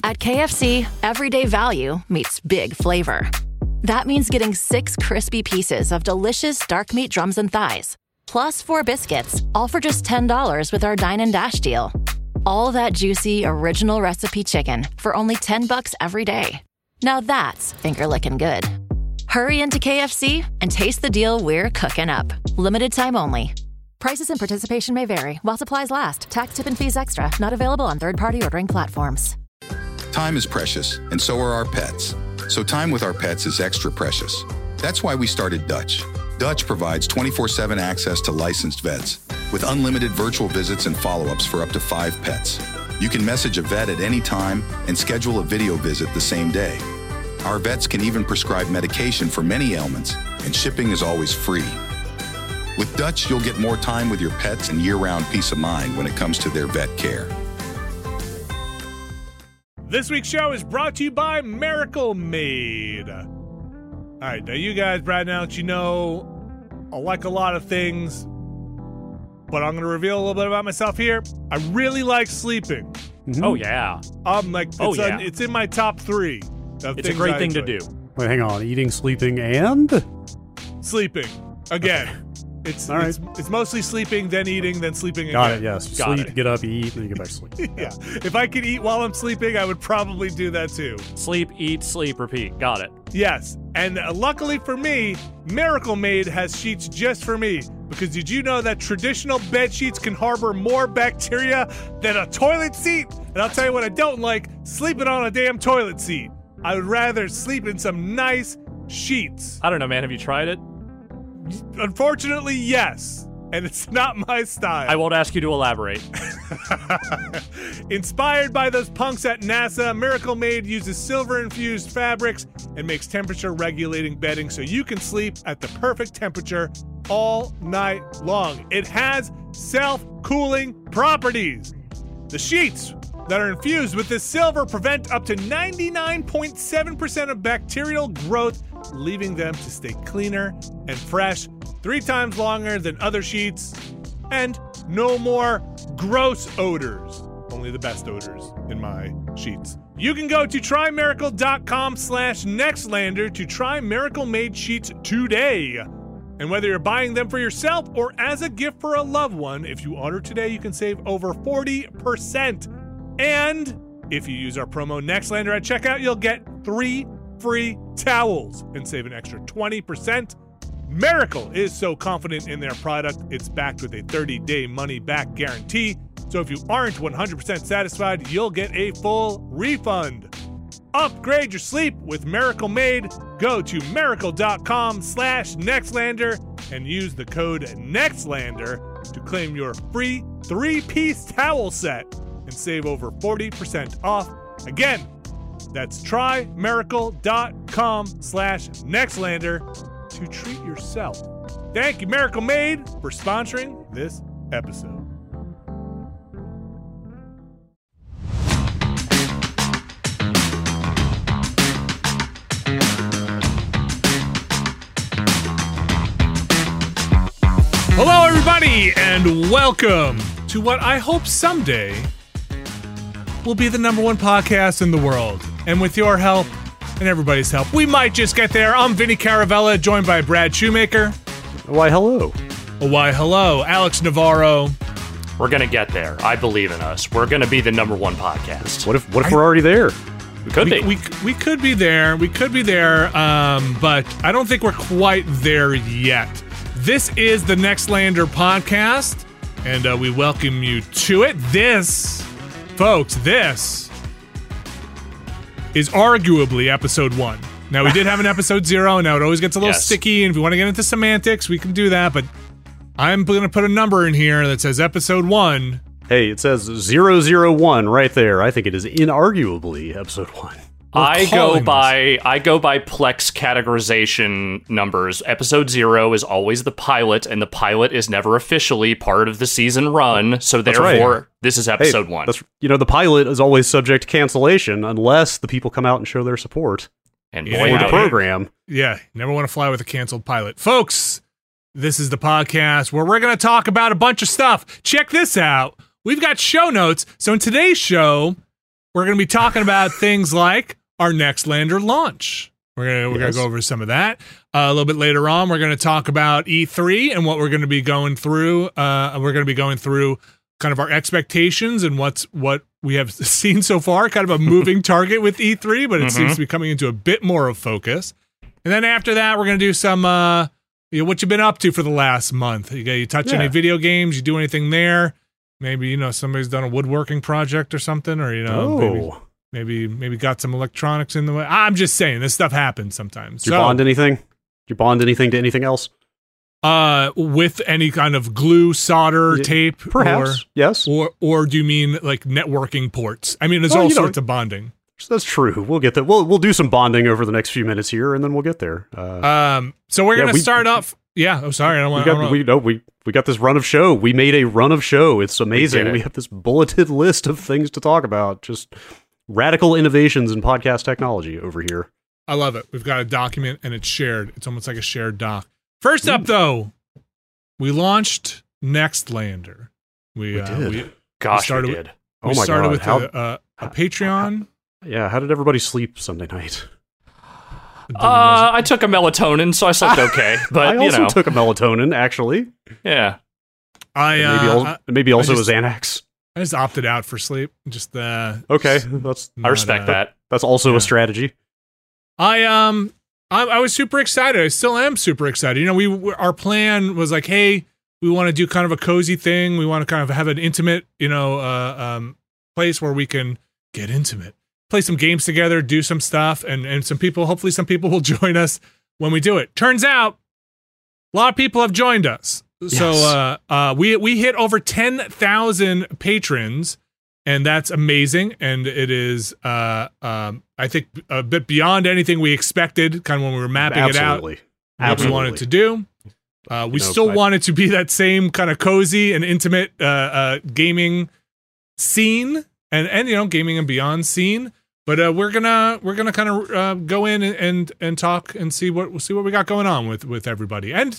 At KFC, everyday value meets big flavor. That means getting 6 crispy pieces of delicious dark meat drums and thighs, plus 4 biscuits, all for just $10 with our Dine and Dash deal. All that juicy, original recipe chicken for only $10 every day. Now that's finger-licking good. Hurry into KFC and taste the deal we're cooking up. Limited time only. Prices and participation may vary while supplies last. Tax, tip, and fees extra. Not available on third-party ordering platforms. Time is precious, and so are our pets. So time with our pets is extra precious. That's why we started Dutch. Dutch provides 24/7 access to licensed vets with unlimited virtual visits and follow-ups for up to 5 pets. You can message a vet at any time and schedule a video visit the same day. Our vets can even prescribe medication for many ailments, and shipping is always free. With Dutch, you'll get more time with your pets and year-round peace of mind when it comes to their vet care. This week's show is brought to you by Miracle Made. All right, now you guys, Brad and Alex, you know I like a lot of things, but I'm going to reveal a little bit about myself here. I really like sleeping. Mm-hmm. Oh, yeah. It's in my top 3. It's a great thing to do. Wait, hang on. Eating, sleeping, and? Sleeping. Again. Okay. It's mostly sleeping, then eating, then sleeping again. Got it, yes. Sleep, get up, eat, then you get back to sleep. Yeah. If I could eat while I'm sleeping, I would probably do that too. Sleep, eat, sleep, repeat. Got it. Yes. And luckily for me, Miracle Made has sheets just for me. Because did you know that traditional bed sheets can harbor more bacteria than a toilet seat? And I'll tell you what I don't like, sleeping on a damn toilet seat. I would rather sleep in some nice sheets. I don't know, man. Have you tried it? Unfortunately, yes. And it's not my style. I won't ask you to elaborate. Inspired by those punks at NASA, Miracle Made uses silver-infused fabrics and makes temperature-regulating bedding so you can sleep at the perfect temperature all night long. It has self-cooling properties. The sheets that are infused with this silver prevent up to 99.7% of bacterial growth, leaving them to stay cleaner and fresh 3 times longer than other sheets, and no more gross odors. Only the best odors in my sheets. You can go to trymiracle.com/nextlander to try Miracle Made sheets today. And whether you're buying them for yourself or as a gift for a loved one, if you order today, you can save over 40%. And if you use our promo NEXTLANDER at checkout, you'll get 3 free towels and save an extra 20%. Miracle is so confident in their product, it's backed with a 30-day money-back guarantee. So if you aren't 100% satisfied, you'll get a full refund. Upgrade your sleep with Miracle Made. Go to miracle.com/nextlander and use the code NEXTLANDER to claim your free 3-piece towel set and save over 40% off. Again, that's trymiracle.com/nextlander to treat yourself. Thank you, Miracle Made, for sponsoring this episode. Hello, everybody, and welcome to what I hope someday will be the #1 podcast in the world. And with your help and everybody's help, we might just get there. I'm Vinny Caravella, joined by Brad Shoemaker. Why, hello. Why, hello. Alex Navarro. We're going to get there. I believe in us. We're going to be the #1 podcast. What if we're already there? We could be. We could be there. We could be there, but I don't think we're quite there yet. This is the Nextlander podcast, and we welcome you to it. This is arguably episode 1. Now, we did have an episode 0, and now it always gets a little sticky, and if we want to get into semantics, we can do that, but I'm going to put a number in here that says episode 1. Hey, it says 001 right there. I think it is inarguably episode 1. I go by Plex categorization numbers. Episode 0 is always the pilot, and the pilot is never officially part of the season run. So therefore, This is episode 1. The pilot is always subject to cancellation unless the people come out and show their support and for the program. Yeah, never want to fly with a canceled pilot, folks. This is the podcast where we're going to talk about a bunch of stuff. Check this out. We've got show notes. So in today's show, we're going to be talking about things like our next lander launch. We're gonna go over some of that. A little bit later on, we're going to talk about E3 and what we're going to be going through. We're going to be going through kind of our expectations and what we have seen so far, kind of a moving target with E3, but it seems to be coming into a bit more of focus. And then after that, we're going to do some, what you've been up to for the last month. You touch any video games? You do anything there? Maybe, somebody's done a woodworking project or something, or, maybe got some electronics in the way. I'm just saying, this stuff happens sometimes. Did you bond anything? Did you bond anything to anything else? With any kind of glue, solder, tape, perhaps, yes. Or do you mean like networking ports? I mean, there's all sorts of bonding. That's true. We'll get that. We'll do some bonding over the next few minutes here, and then we'll get there. So we're gonna start off. Yeah. Oh, sorry. I don't want. We got this run of show. We made a run of show. It's amazing. We have this bulleted list of things to talk about. Just radical innovations in podcast technology over here. I love it. We've got a document, and it's shared. It's almost like a shared doc. First up, though, we launched Nextlander. We did. We did. We started with a Patreon. How did everybody sleep Sunday night? I took a melatonin, so I slept okay. But I also took a melatonin, actually. Yeah. Maybe also a Xanax. I just opted out for sleep. Just okay. I respect that. That's also a strategy. I was super excited. I still am super excited. Our plan was like, hey, we want to do kind of a cozy thing. We want to kind of have an intimate, place where we can get intimate, play some games together, do some stuff, and hopefully some people will join us when we do it. Turns out, a lot of people have joined us. Yes. So we hit over 10,000 patrons. And that's amazing, and it is, I think, a bit beyond anything we expected, kind of when we were mapping it out, what we wanted to do. We still wanted to be that same kind of cozy and intimate gaming scene, and gaming and beyond scene. But we're gonna kind of go in and talk and see what we got going on with everybody. And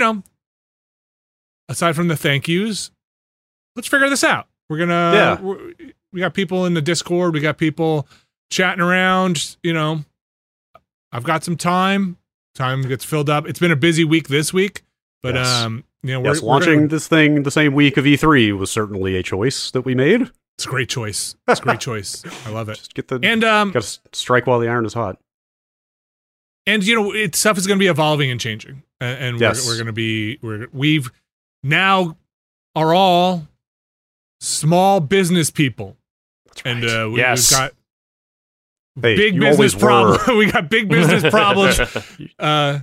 aside from the thank yous, let's figure this out. We're gonna. We got people in the Discord. We got people chatting around. I've got some time. Time gets filled up. It's been a busy week this week, but launching this thing the same week of E3 was certainly a choice that we made. It's a great choice. It's a great choice. I love it. Just gotta strike while the iron is hot. And stuff is going to be evolving and changing, and we're going to be we've now are all small business people. That's right. And we've got big business problems. We got big business problems. We're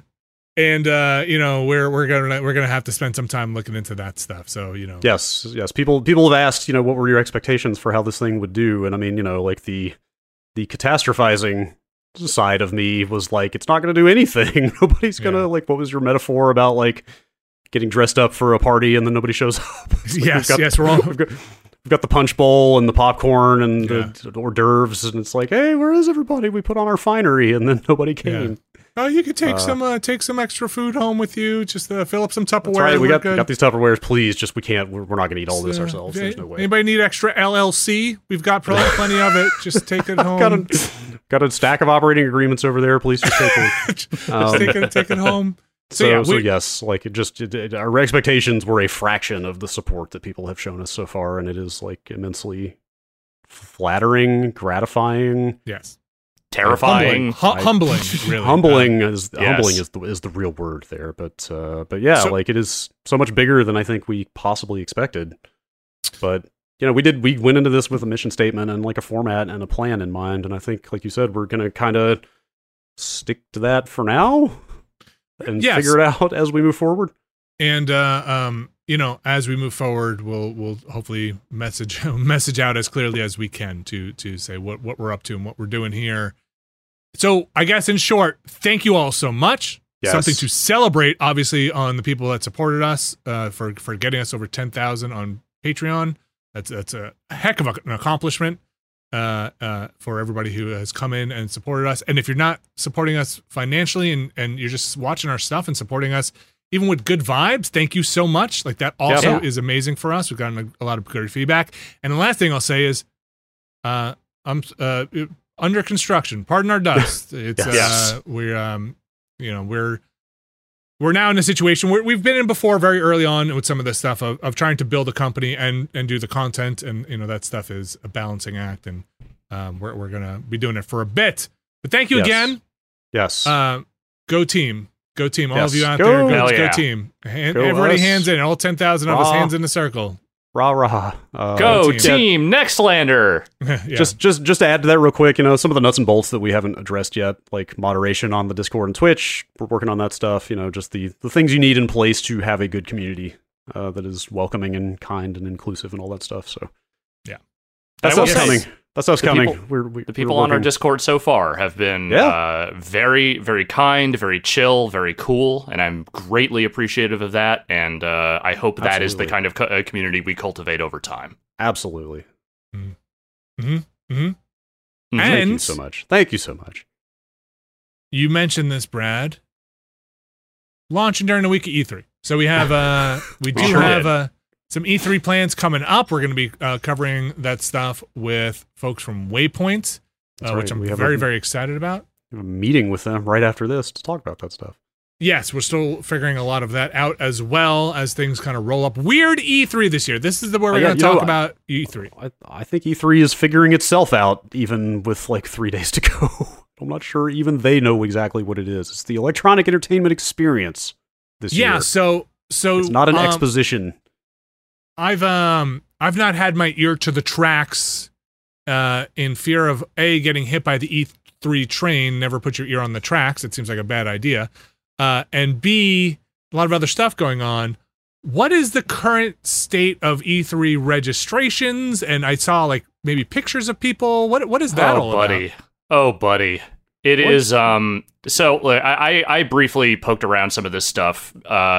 gonna have to spend some time looking into that stuff. So Yes. People have asked, what were your expectations for how this thing would do? And I mean, like the catastrophizing side of me was like, it's not gonna do anything. Nobody's gonna what was your metaphor about like getting dressed up for a party and then nobody shows up? We've got the punch bowl and the popcorn and the hors d'oeuvres, and it's like, hey, where is everybody? We put on our finery, and then nobody came. Yeah. Oh, you could take some extra food home with you. Just fill up some Tupperware. That's right. We got these Tupperwares. Please, just we can't. We're not going to eat all this ourselves. There's no way. Anybody need extra LLC? We've got plenty of it. Just take it home. got a stack of operating agreements over there. Please just take one. Take it home. So yes, like our expectations were a fraction of the support that people have shown us so far, and it is like immensely flattering, gratifying, terrifying, humbling. Really, humbling is the real word there. But like it is so much bigger than I think we possibly expected. But we went into this with a mission statement and like a format and a plan in mind, and I think, like you said, we're gonna kind of stick to that for now. And figure it out as we move forward. And as we move forward, we'll hopefully message out as clearly as we can to say what we're up to and what we're doing here. So I guess in short, thank you all so much. Yes. Something to celebrate, obviously, on the people that supported us for getting us over 10,000 on Patreon. That's a heck of an accomplishment. For everybody who has come in and supported us. And if you're not supporting us financially and you're just watching our stuff and supporting us, even with good vibes, thank you so much. Like that also is amazing for us. We've gotten a lot of good feedback. And the last thing I'll say is, under construction. Pardon our dust. It's Yes. we're now in a situation where we've been in before very early on with some of this stuff of trying to build a company and do the content, and that stuff is a balancing act, and we're gonna be doing it for a bit. But thank you again. Yes. Go team. All Yes. of you out Go. there, Hell go yeah. team. Go Everybody us. hands in. All 10,000 of us hands in a circle. Rah rah. Go team. team Nextlander. Yeah. Just to add to that real quick, some of the nuts and bolts that we haven't addressed yet, like moderation on the Discord and Twitch, we're working on that stuff. Just the things you need in place to have a good community that is welcoming and kind and inclusive and all that stuff. So Yeah. that I will stuff's say, coming. That stuff's the coming. people- The The people on our Discord so far have been very, very kind, very chill, very cool, and I'm greatly appreciative of that. And I hope that is the Absolutely. kind of community we cultivate over time. Absolutely. Mm-hmm. Mhm. Thank you And so much. Thank you so much. you mentioned this, Brad. Launching during the week of E3. So we have we do Sure have did. some E3 plans coming up. We're going to be covering that stuff with folks from Waypoint, That's which right. I'm We have very, a- very excited about. We have a meeting with them right after this to talk about that stuff. Yes, we're still figuring a lot of that out as well as things kind of roll up. Weird E3 this year. This is where we're Yeah, going to talk about E3. I think E3 is figuring itself out, even with like 3 days to go. I'm not sure even they know exactly what it is. It's the electronic entertainment experience this year. Yeah, so It's not an exposition. I've not had my ear to the tracks in fear of getting hit by the E3 train. Never put your ear on the tracks. It seems like a bad idea. And B, a lot of other stuff going on. What is the current state of E3 registrations? And I saw like maybe pictures of people. What is that all buddy. about? Oh, buddy. It is, so like, I briefly poked around some of this stuff.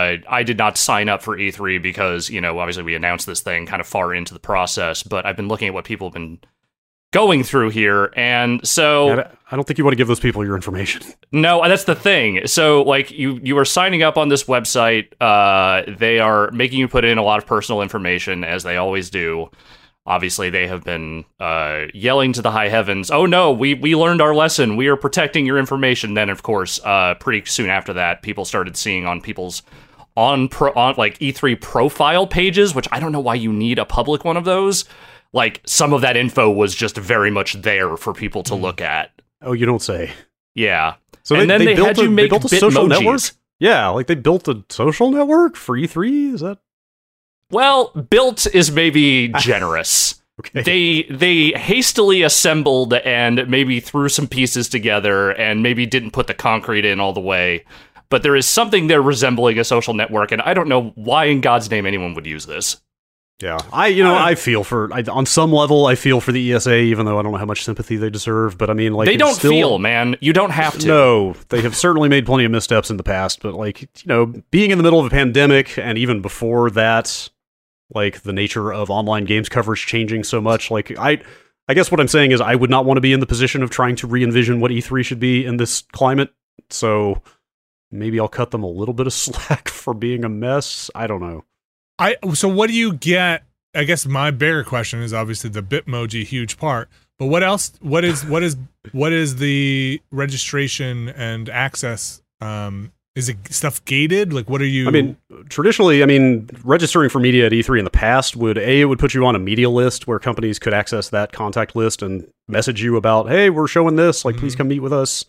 I did not sign up for E3 because, obviously we announced this thing kind of far into the process, but I've been looking at what people have been going through here, and so... I don't think you want to give those people your information. No, that's the thing. So, like, you are signing up on this website. They are making you put in a lot of personal information, as they always do. Obviously, they have been yelling to the high heavens, "Oh no, we learned our lesson. We are protecting your information." Then, of course, pretty soon after that, people started seeing on people's on like E3 profile pages, which I don't know why you need a public one of those. Like, some of that info was just very much there for people to look at. Oh, you don't say. Yeah. So and then they had you make built a social Bitmojis. network? Yeah, like they built a social network for E3? Is that... Well, built is maybe generous. Okay. They hastily assembled and maybe threw some pieces together and maybe didn't put the concrete in all the way. But there is something there resembling a social network, and I don't know why in God's name anyone would use this. Yeah, I feel for, on some level, I feel for the ESA, even though I don't know how much sympathy they deserve, but I mean, like... They don't still, feel, man. You don't have to. No, they have certainly made plenty of missteps in the past, but like, being in the middle of a pandemic, and even before that, like, the nature of online games coverage changing so much, like, I guess what I'm saying is I would not want to be in the position of trying to re-envision what E3 should be in this climate, so maybe I'll cut them a little bit of slack for being a mess. I don't know. So what do you get? I guess my bigger question is obviously the Bitmoji, huge part. But what else? What is the registration and access? Is it stuff gated? Like, what are you? I mean, traditionally, registering for media at E3 in the past would put you on a media list where companies could access that contact list and message you about, hey, we're showing this, like, please come meet with us.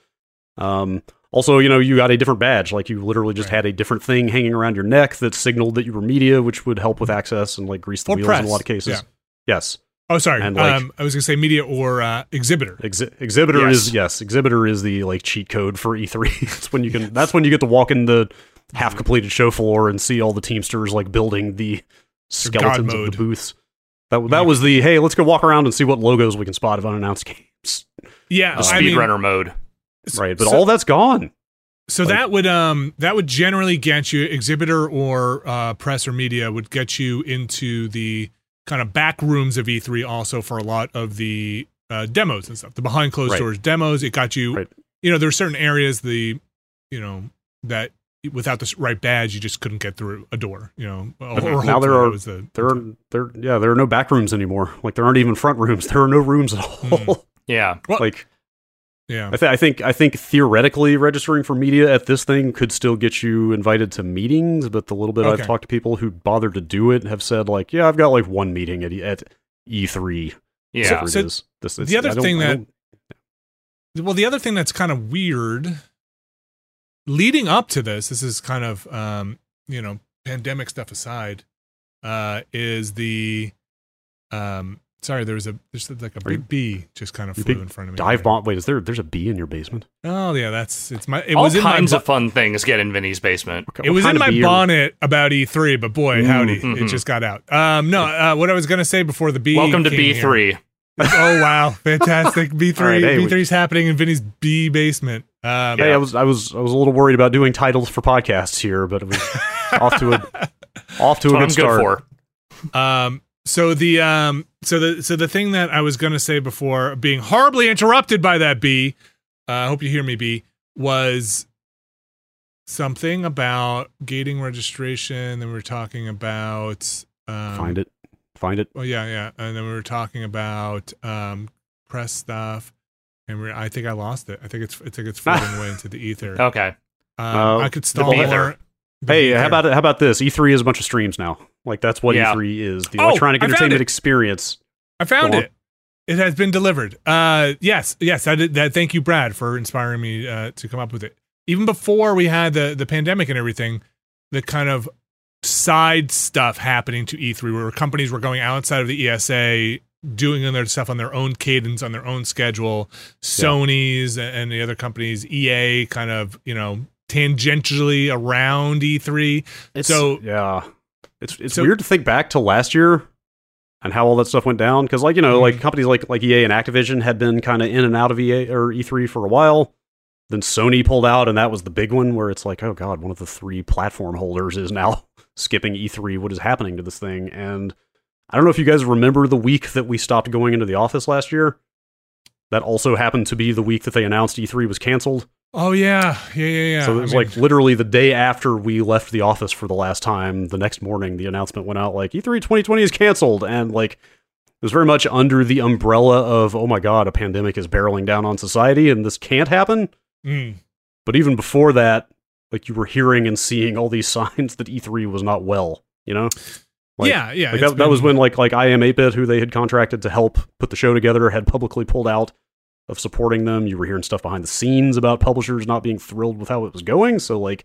Also, you got a different badge, like you literally just had a different thing hanging around your neck that signaled that you were media, which would help with access and like grease the Or wheels press. in a lot of cases. Yeah. Yes. Oh, sorry. And, like- I was gonna say media or exhibitor. Exhibitor Exhibitor is the like cheat code for E3. That's when you get to walk in the half completed show floor and see all the Teamsters like building the skeletons of mode. the booths. That was the, hey, let's go walk around and see what logos we can spot of unannounced games. Yeah, The speedrunner mode. Right, but So- all that's gone. So that would generally get you, exhibitor or press or media would get you into the kind of back rooms of E3 also for a lot of the demos and stuff, the behind closed Right. doors demos. It got you, Right. There are certain areas that without the right badge you just couldn't get through a door. Or Now there are the there are no back rooms anymore. Like there aren't even front rooms. There are no rooms at all. Yeah. Well, like, yeah. I think theoretically registering for media at this thing could still get you invited to meetings, but the little bit I've talked to people who bothered to do it have said like, yeah, I've got like one meeting at E3. Yeah. So the other thing that's kind of weird leading up to this is kind of, pandemic stuff aside, is the, sorry, there's like a big bee just kind of flew in front of me. Dive bomb. Wait, there's a bee in your basement? Oh yeah, all kinds of fun things get in Vinny's basement. It was in my bonnet about E3, but boy, howdy, it just got out. What I was going to say before the bee. Welcome to B3. Here. Oh wow, fantastic! B3, right, hey, B3's happening in Vinny's bee basement. I was a little worried about doing titles for podcasts here, but it was off to a good start. Good for. So the thing that I was going to say before being horribly interrupted by that bee, I hope you hear me, bee, was something about gating registration. Then we were talking about Find it. Oh yeah, and then we were talking about press stuff, and I think I lost it. I think it's floating away into the ether. Okay. I could stall more. Hey, how about this? E3 is a bunch of streams now. Like that's what E3 is. The electronic entertainment experience. I found it. It has been delivered. Yes. I did that. Thank you, Brad, for inspiring me to come up with it. Even before we had the pandemic and everything, the kind of side stuff happening to E3 where companies were going outside of the ESA, doing their stuff on their own cadence, on their own schedule. Sony's and the other companies, EA, kind of tangentially around E3. It's weird to think back to last year and how all that stuff went down because, like companies like EA and Activision had been kind of in and out of EA or E3 for a while. Then Sony pulled out, and that was the big one where it's like, oh god, one of the 3 platform holders is now skipping E3. What is happening to this thing? And I don't know if you guys remember the week that we stopped going into the office last year. That also happened to be the week that they announced E3 was canceled. Oh, yeah. So it was like literally the day after we left the office for the last time, the next morning, the announcement went out like, E3 2020 is canceled. And like, it was very much under the umbrella of, oh my god, a pandemic is barreling down on society and this can't happen. But even before that, like you were hearing and seeing all these signs that E3 was not well, Like, yeah. Like that was when like I Am 8-Bit, who they had contracted to help put the show together, had publicly pulled out of supporting them. You were hearing stuff behind the scenes about publishers not being thrilled with how it was going. So like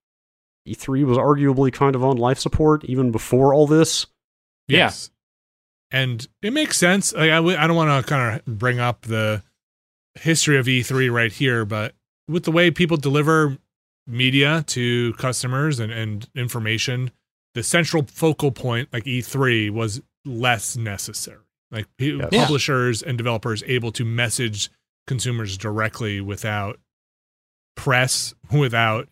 E3 was arguably kind of on life support even before all this. Yes. And it makes sense. Like, I don't want to kind of bring up the history of E3 right here, but with the way people deliver media to customers and information, the central focal point, like E3, was less necessary. Like publishers and developers able to message consumers directly without press, without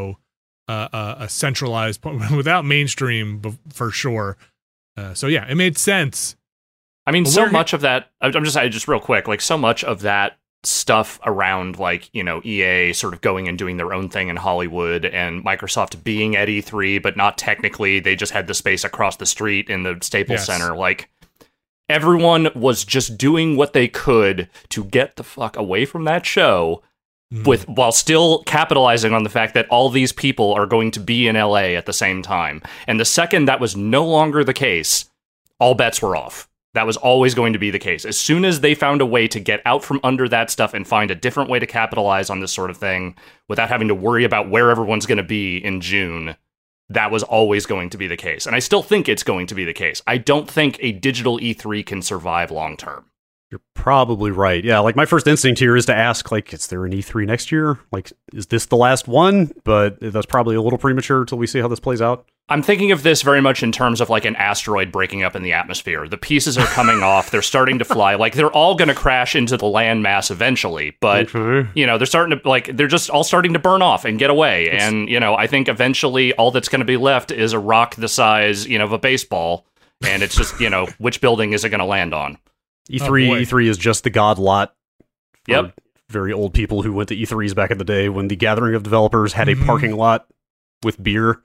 a centralized, without mainstream for sure. So yeah, it made sense. I mean, so much of that. I'm just real quick. Like so much of that stuff around like EA sort of going and doing their own thing in Hollywood and Microsoft being at E3 but not technically, they just had the space across the street in the Staples Center. Like everyone was just doing what they could to get the fuck away from that show while still capitalizing on the fact that all these people are going to be in LA at the same time. And the second that was no longer the case, all bets were off. That was always going to be the case. As soon as they found a way to get out from under that stuff and find a different way to capitalize on this sort of thing without having to worry about where everyone's going to be in June, that was always going to be the case. And I still think it's going to be the case. I don't think a digital E3 can survive long term. You're probably right. Yeah, like my first instinct here is to ask, like, is there an E3 next year? Like, is this the last one? But that's probably a little premature until we see how this plays out. I'm thinking of this very much in terms of like an asteroid breaking up in the atmosphere. The pieces are coming off. They're starting to fly. Like they're all going to crash into the landmass eventually. But, they're starting to they're just all starting to burn off and get away. And, I think eventually all that's going to be left is a rock the size, of a baseball. And it's just, which building is it going to land on? E3 is just the god lot. For very old people who went to E3s back in the day when the Gathering of Developers had a parking lot with beer.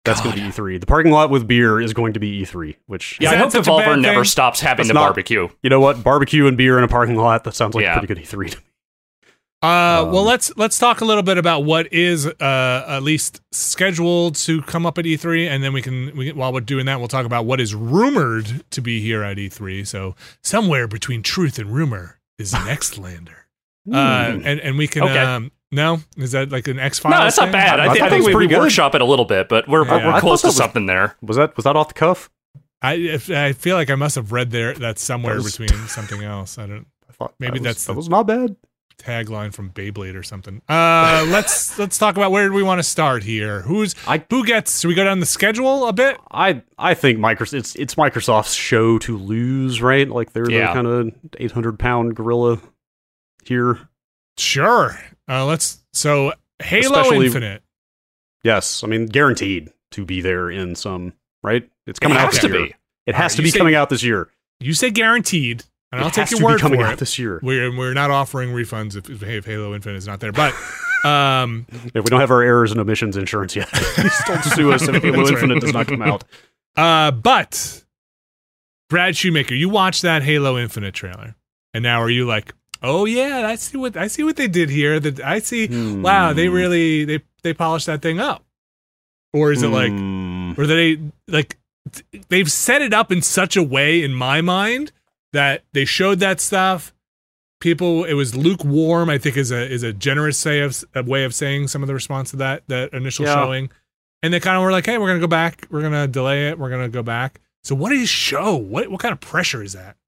That's going to be E3. The parking lot with beer is going to be E3, which... Yeah, I hope Devolver never stops having the barbecue. You know what? Barbecue and beer in a parking lot, that sounds like a pretty good E3 to me. Well, let's talk a little bit about what is at least scheduled to come up at E3, and then we can while we're doing that, we'll talk about what is rumored to be here at E3. So somewhere between truth and rumor is Nextlander. And we can... Okay. No? Is that like an X-Files? No, that's not bad. I think we workshop it a little bit, but we're close to something there. Was that off the cuff? I feel like I must have read that somewhere between something else. I thought maybe that was not bad. Tagline from Beyblade or something. Let's talk about where do we want to start here. Who gets? Should we go down the schedule a bit? I think it's Microsoft's show to lose, right? Like they're the kind of 800-pound gorilla here. Sure. So Halo Infinite. Yes, I mean guaranteed to be there in some, right? It's coming out this year. It has to be coming out this year. You say guaranteed, and I'll take your word for it. Coming out this year. We're not offering refunds if Halo Infinite is not there, but if we don't have our errors and omissions insurance yet, please don't sue us if Halo Infinite does not come out. But Brad Shoemaker, you watched that Halo Infinite trailer, and now are you like, oh yeah, I see what they did here. That I see. Wow, they really they polished that thing up. Or is it or they they've set it up in such a way in my mind that they showed that stuff. It was lukewarm. I think is a generous way of saying some of the response to that initial showing. And they kind of were like, hey, we're gonna go back. We're gonna delay it. We're gonna go back. So what is show? What kind of pressure is that?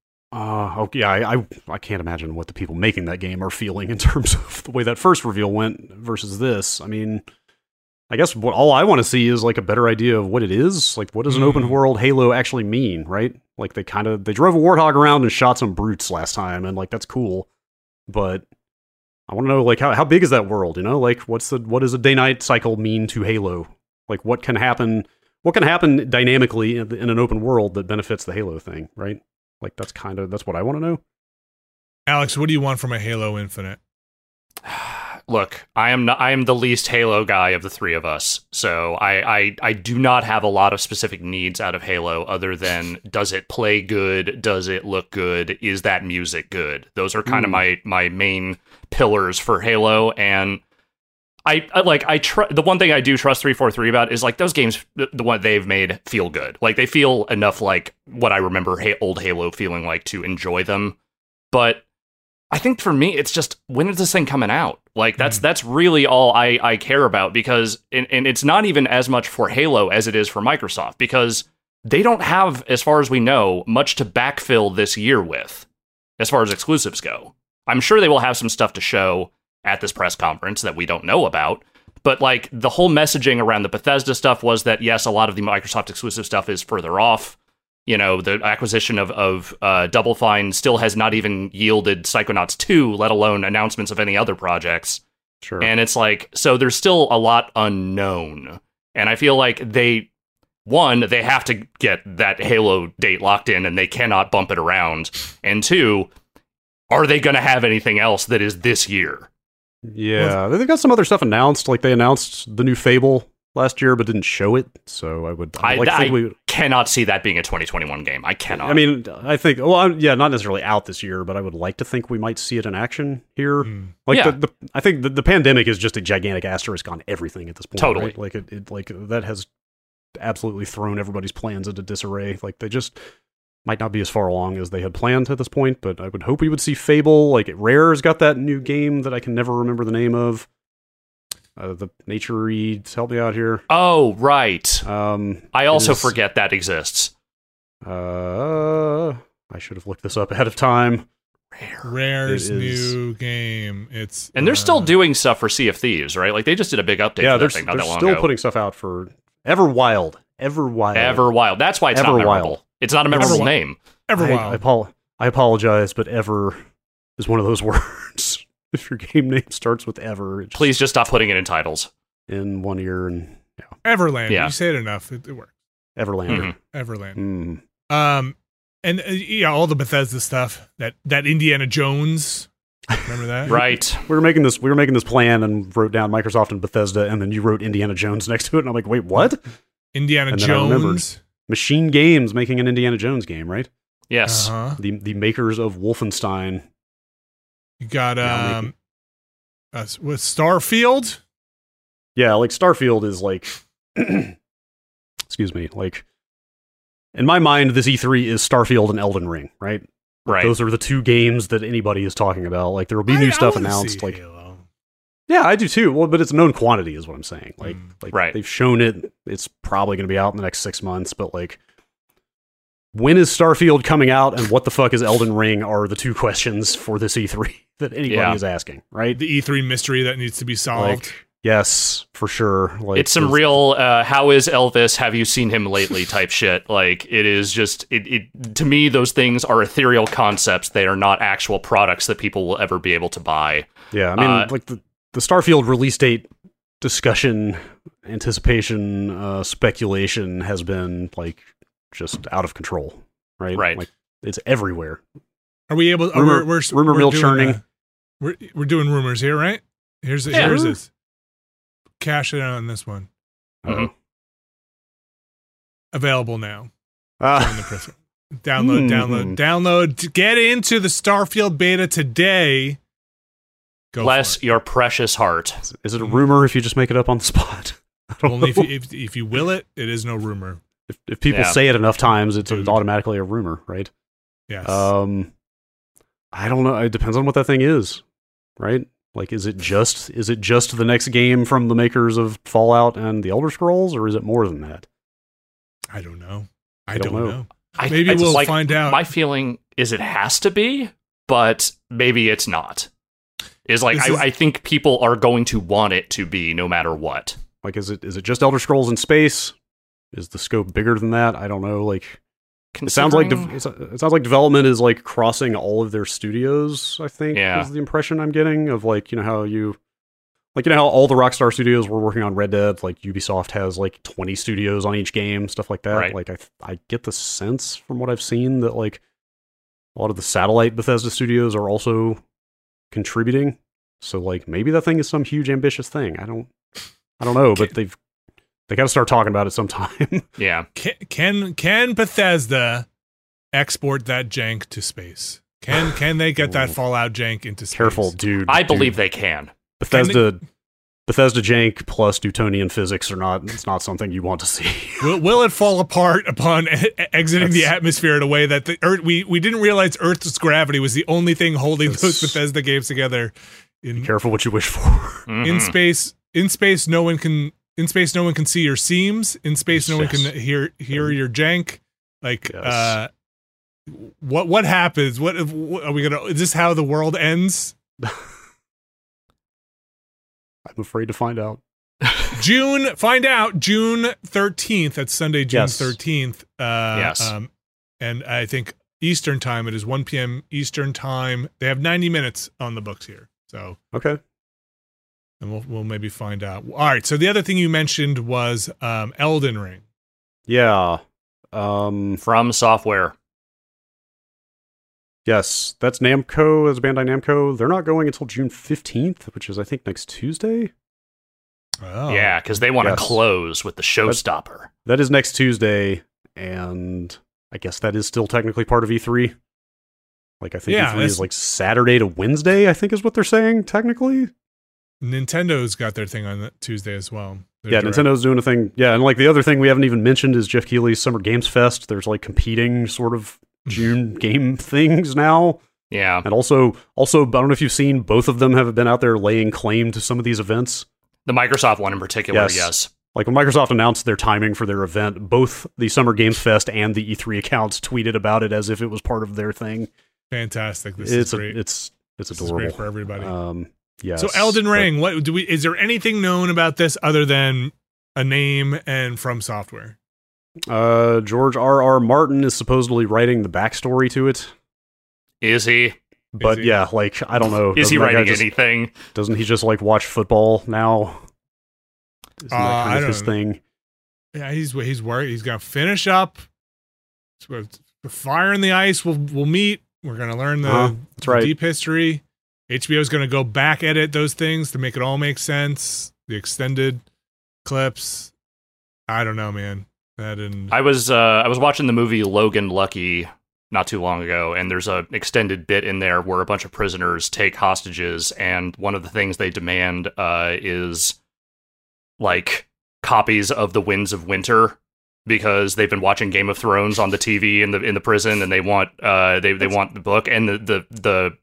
I can't imagine what the people making that game are feeling in terms of the way that first reveal went versus this. I mean, I guess all I want to see is like a better idea of what it is. Like, what does an open world Halo actually mean, right? Like they drove a warthog around and shot some brutes last time, and like that's cool. But I want to know like how big is that world? You know, like what does a day-night cycle mean to Halo? Like what can happen dynamically in an open world that benefits the Halo thing, right? Like that's what I want to know. Alex, what do you want from a Halo Infinite? Look, I am the least Halo guy of the three of us, so I do not have a lot of specific needs out of Halo other than does it play good, does it look good, is that music good? Those are kind of my main pillars for Halo, and the one thing I do trust 343 about is like those games, the one they've made feel good. Like they feel enough like what I remember old Halo feeling like to enjoy them. But I think for me, it's just when is this thing coming out? Like that's really all I care about because and it's not even as much for Halo as it is for Microsoft because they don't have, as far as we know, much to backfill this year with as far as exclusives go. I'm sure they will have some stuff to show at this press conference that we don't know about. But like the whole messaging around the Bethesda stuff was that, yes, a lot of the Microsoft exclusive stuff is further off. You know, the acquisition of Double Fine still has not even yielded Psychonauts 2, let alone announcements of any other projects. Sure. And it's like, so there's still a lot unknown. And I feel like they have to get that Halo date locked in and they cannot bump it around. And two, are they going to have anything else that is this year? Yeah, they got some other stuff announced. Like they announced the new Fable last year, but didn't show it. So I cannot see that being a 2021 game. I cannot. I mean, I think, not necessarily out this year, but I would like to think we might see it in action here. I think the pandemic is just a gigantic asterisk on everything at this point. Totally, right? Like it that has absolutely thrown everybody's plans into disarray. Like they just might not be as far along as they had planned at this point, but I would hope we would see Fable. Like Rare's got that new game that I can never remember the name of. The Nature Reads, help me out here. Oh, right. I also forget that exists. I should have looked this up ahead of time. Rare's new game. And they're still doing stuff for Sea of Thieves, right? Like they just did a big update for that thing not that long ago. They're still putting stuff out for Everwild. That's why it's not memorable. It's not a memorable name. Everwild. I apologize, but Ever is one of those words. If your game name starts with Ever, please just stop putting it in titles. In one ear and Everland. Yeah. You say it enough, it works. Everlander. Everland. And all the Bethesda stuff. That Indiana Jones. Remember that? Right. We were making this plan and wrote down Microsoft and Bethesda, and then you wrote Indiana Jones next to it, and I'm like, wait, what? Indiana Jones. Machine Games making an Indiana Jones game, right? Yes. The makers of Wolfenstein. You got with Starfield. Yeah, like Starfield is like excuse me, like in my mind this E3 is Starfield and Elden Ring, right? Right. Those are the two games that anybody is talking about. Like there will be new stuff announced like Halo. Yeah, I do too. Well, but it's known quantity is what I'm saying. Like right. They've shown it. It's probably going to be out in the next 6 months, but like when is Starfield coming out and what the fuck is Elden Ring are the two questions for this E3 that anybody is asking, right? The E3 mystery that needs to be solved. Like, yes, for sure. Like it's some real how is Elvis, have you seen him lately type shit. Like it is just it to me those things are ethereal concepts. They are not actual products that people will ever be able to buy. Yeah, I mean like the Starfield release date discussion, anticipation, speculation has been like just out of control, right? Right. Like it's everywhere. Are we able? Rumor mill churning. We're doing rumors here, right? Here's this. Cash it out on this one. Mm-hmm. Available now. Download. Get into the Starfield beta today. Bless your precious heart. Is it a rumor if you just make it up on the spot? Only if you will it, it is no rumor. If people say it enough times, it's automatically a rumor, right? Yes. I don't know. It depends on what that thing is, right? Like, is it just the next game from the makers of Fallout and the Elder Scrolls, or is it more than that? I don't know. I don't know. Maybe we'll find out. My feeling is it has to be, but maybe it's not. I think people are going to want it to be no matter what. Like, is it just Elder Scrolls in space? Is the scope bigger than that? I don't know. Like, it sounds like development is like crossing all of their studios. I think is the impression I'm getting of like how all the Rockstar studios were working on Red Dead. Like Ubisoft has like 20 studios on each game, stuff like that. Right. Like I get the sense from what I've seen that like a lot of the satellite Bethesda studios are also contributing. So like maybe that thing is some huge ambitious thing. I don't know, but they got to start talking about it sometime. Yeah. Can Bethesda export that jank to space? Can they get that Fallout jank into space? Careful, dude. I believe they can. Bethesda jank plus Newtonian physics it's not something you want to see. Will it fall apart upon exiting the atmosphere in a way that the Earth, we didn't realize Earth's gravity was the only thing holding those Bethesda games together. Be careful what you wish for. Mm-hmm. In space, no one can see your seams. In space, no one can hear your jank. Like, what happens? What are we gonna? Is this how the world ends? I'm afraid to find out. Find out June 13th. That's Sunday, June 13th. Yes. And I think Eastern time. It is 1 p.m. Eastern time. They have 90 minutes on the books here. So okay. And we'll maybe find out. All right. So the other thing you mentioned was Elden Ring. Yeah. From Software. Yes, that's Namco, as Bandai Namco. They're not going until June 15th, which is, I think, next Tuesday. Oh. Yeah, because they want to close with the showstopper. That is next Tuesday, and I guess that is still technically part of E3. Like, I think E3 is like Saturday to Wednesday, I think is what they're saying, technically. Nintendo's got their thing on Tuesday as well. Nintendo's doing a thing. Yeah, and like the other thing we haven't even mentioned is Jeff Keighley's Summer Games Fest. There's like competing sort of June game things now. Yeah. And also, I don't know if you've seen, both of them have been out there laying claim to some of these events. The Microsoft one in particular, yes. Like when Microsoft announced their timing for their event, both the Summer Games Fest and the E3 accounts tweeted about it as if it was part of their thing. Fantastic. This is great. It's adorable. This is great for everybody. Yes. So Elden Ring, is there anything known about this other than a name and From Software? George R.R. Martin is supposedly writing the backstory to it. Is he? But yeah, like, I don't know. Is he writing anything? Doesn't he just like watch football now? Isn't that kind of his thing? Yeah, he's worried. He's got to finish up. The Fire in the Ice will meet. We're going to learn the deep history. HBO's going to go back edit those things to make it all make sense. The extended clips. I don't know, man. That didn't. I was watching the movie Logan Lucky not too long ago, and there's an extended bit in there where a bunch of prisoners take hostages, and one of the things they demand is like copies of The Winds of Winter, because they've been watching Game of Thrones on the TV in the prison, and they want they want the book. And the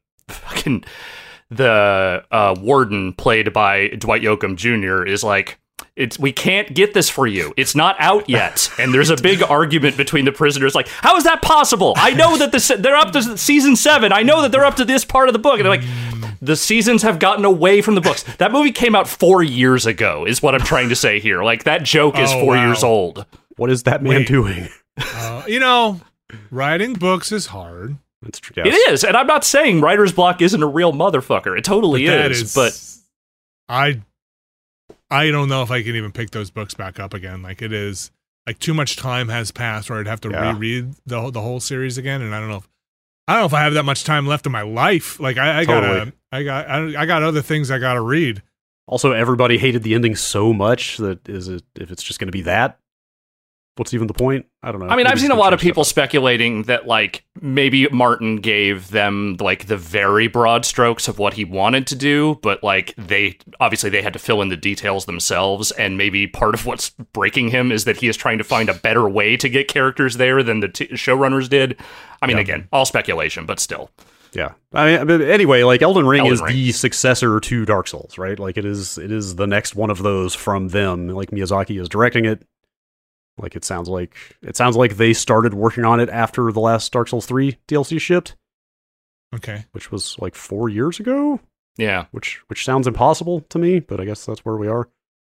warden, played by Dwight Yoakam Jr., is like, we can't get this for you. It's not out yet. And there's a big argument between the prisoners, like, how is that possible? I know that they're up to season 7. I know that they're up to this part of the book. And they're like, the seasons have gotten away from the books. That movie came out 4 years ago, is what I'm trying to say here. Like, that joke is 4 years old. What is that man doing? Writing books is hard. That's true. Yes. It is, and I'm not saying writer's block isn't a real motherfucker. It totally is, but I don't know if I can even pick those books back up again. Like, it is like too much time has passed where I'd have to reread the whole series again, and I don't know if I have that much time left in my life. Like, I got other things I gotta read. Also, everybody hated the ending so much that if it's just going to be that, what's even the point? I don't know. I mean, I've seen a lot of people speculating that, like, maybe Martin gave them, like, the very broad strokes of what he wanted to do, but, like, they had to fill in the details themselves, and maybe part of what's breaking him is that he is trying to find a better way to get characters there than the showrunners did. I mean, again, all speculation, but still. Yeah. I mean, but anyway, like, Elden Ring is the successor to Dark Souls, right? Like, it is the next one of those from them. Like, Miyazaki is directing it. Like, it sounds like they started working on it after the last Dark Souls 3 DLC shipped. Okay. Which was like 4 years ago. Yeah. Which sounds impossible to me, but I guess that's where we are.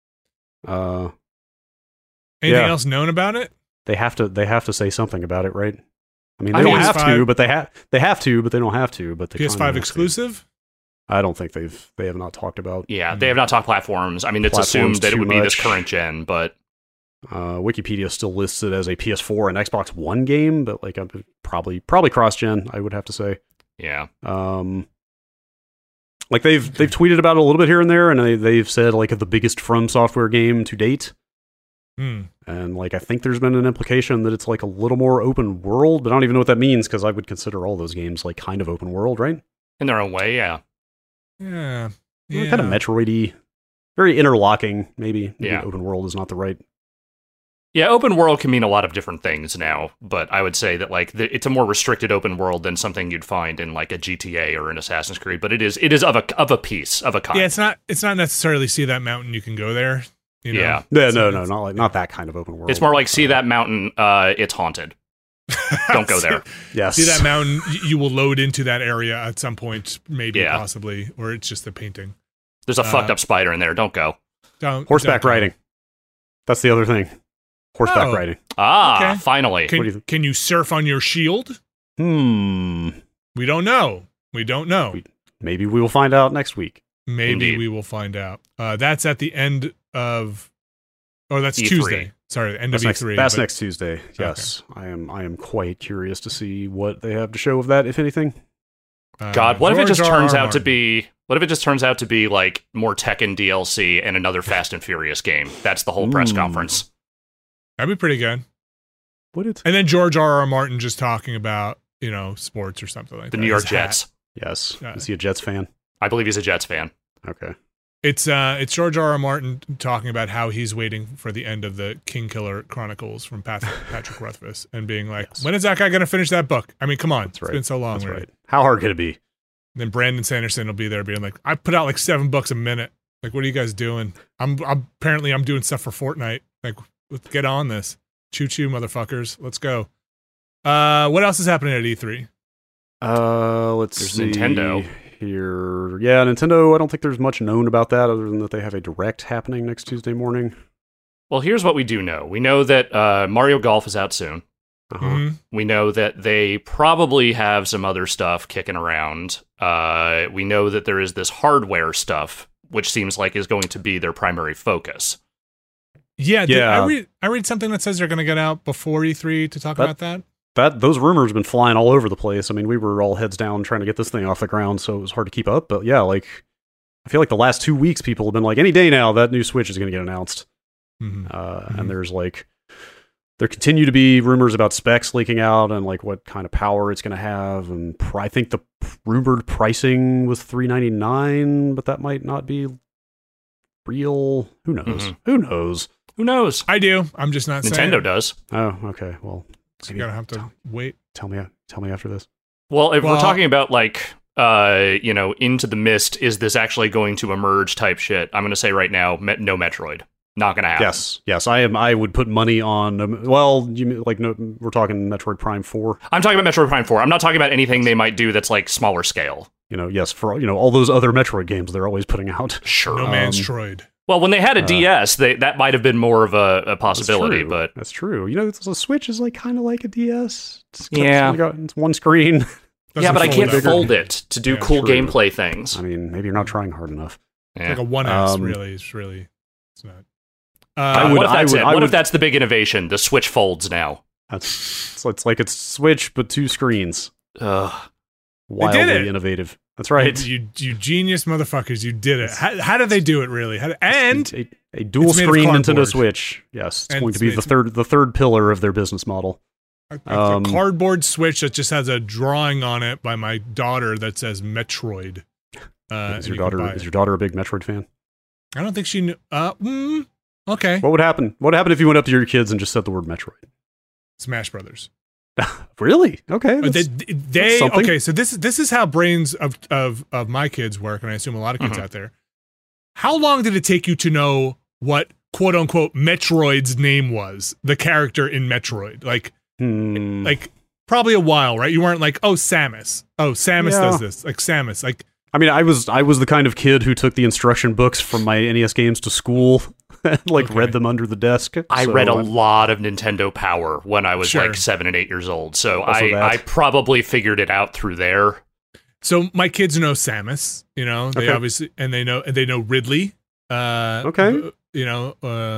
Anything else known about it? They have to say something about it, right? I mean, they don't have to, but they have to, but they don't have to. But they PS5 exclusive? I don't think they have not talked about. Yeah, they have not talked platforms. I mean, it's assumed that it would be this current gen, but Wikipedia still lists it as a PS4 and Xbox One game, but like probably cross-gen, I would have to say. Yeah. Like they've tweeted about it a little bit here and there, and they've said like the biggest From Software game to date. And like I think there's been an implication that it's like a little more open world, but I don't even know what that means, because I would consider all those games like kind of open world, right? In their own way, yeah. Yeah. Kind of Metroid-y, very interlocking, maybe. Yeah. Open world is not the right. Yeah, open world can mean a lot of different things now, but I would say that like it's a more restricted open world than something you'd find in like a GTA or an Assassin's Creed. But it is of a piece of a kind. Yeah, it's not necessarily see that mountain, you can go there. You know? Yeah, not that kind of open world. It's more like see that mountain, it's haunted. Don't go there. Yes, see that mountain, you will load into that area at some point, maybe possibly, or it's just a painting. There's a fucked up spider in there. Don't go. Horseback riding. That's the other thing. Horseback riding. Okay. Finally. Can you surf on your shield? We don't know. Maybe we will find out next week. Maybe we will find out. That's at the end of... Oh, that's E3. Tuesday. Sorry, end of E3. That's next Tuesday. Yes. Okay. I am quite curious to see what they have to show of that, if anything. God, what if it just turns out to be... What if it just turns out to be like more Tekken DLC and another Fast and Furious game? That's the whole press conference. That'd be pretty good. Would it? And then George R.R. Martin just talking about, sports or something like that. The New York Jets. Yes. Is he a Jets fan? I believe he's a Jets fan. Okay. It's George R.R. Martin talking about how he's waiting for the end of the King Killer Chronicles from Patrick Rothfuss and being like, when is that guy going to finish that book? I mean, come on. It's been so long. That's right. How hard could it be? And then Brandon Sanderson will be there being like, I put out like $7 a minute. Like, what are you guys doing? I'm doing stuff for Fortnite. Like, let's get on this. Choo-choo, motherfuckers. Let's go. What else is happening at E3? There's see. Nintendo. Here. Yeah, Nintendo, I don't think there's much known about that other than that they have a Direct happening next Tuesday morning. Well, here's what we do know. We know that Mario Golf is out soon. Mm-hmm. We know that they probably have some other stuff kicking around. We know that there is this hardware stuff, which seems like is going to be their primary focus. Yeah. I read something that says they're going to get out before E3 to talk about that. Those rumors have been flying all over the place. I mean, we were all heads down trying to get this thing off the ground, so it was hard to keep up. But yeah, like, I feel like the last 2 weeks, people have been like, any day now, that new Switch is going to get announced. And there's like, there continue to be rumors about specs leaking out and like what kind of power it's going to have. And I think the rumored pricing was $399, but that might not be real. Who knows? Who knows? Who knows? I do. I'm just not saying. Nintendo does. Oh, okay. Well, so you're gonna have to wait. Tell me after this. Well, if we're talking about like, Into the Mist, is this actually going to emerge type shit? I'm going to say right now, no Metroid. Not going to happen. Yes. I would put money on. Well, we're talking Metroid Prime 4. I'm talking about Metroid Prime 4. I'm not talking about anything they might do that's like smaller scale. Yes, for all those other Metroid games they're always putting out. Sure. No Man's Troid. Well, when they had a DS, that might have been more of a possibility, but that's true. The Switch is like kind of like a DS. It's one screen. Yeah, but I can't fold it to do cool gameplay things. I mean, maybe you're not trying hard enough. It's like a 1S, really. It's not. What if that's the big innovation? The Switch folds now. It's like it's Switch, but 2 screens. Wildly innovative. That's right. You genius motherfuckers! You did it. How did they do it? Really? A dual screen Nintendo Switch. Yes, it's going to be the third pillar of their business model. A cardboard Switch that just has a drawing on it by my daughter that says Metroid. Is your daughter a big Metroid fan? I don't think she knew. Okay. What would happen? What would happen if you went up to your kids and just said the word Metroid? Smash Brothers. Really? Okay. Okay. So this is how brains of my kids work, and I assume a lot of kids out there. How long did it take you to know what quote unquote Metroid's name was? The character in Metroid, like probably a while, right? You weren't like, oh, Samus. Oh, Samus does this. Like Samus. Like, I mean, I was the kind of kid who took the instruction books from my NES games to school and read them under the desk. I read a lot of Nintendo Power when I was like 7 and 8 years old, so I probably figured it out through there. So my kids know Samus, they obviously, and they know Ridley. They know.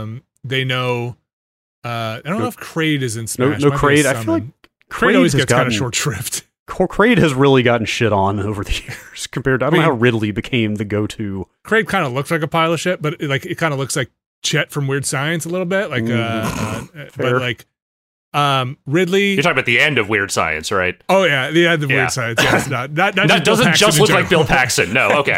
I don't know if Kraid is in Smash. No Kraid. I feel like Kraid always gets kind of short shrift. Kraid has really gotten shit on over the years compared to, I don't know how Ridley became the go-to. Kraid kind of looks like a pile of shit, but it kind of looks like Chet from Weird Science a little bit. Ridley. You're talking about the end of Weird Science, right? Oh yeah, the end of Weird Science. Yeah, it's not that doesn't just look like Bill Paxton. No, okay.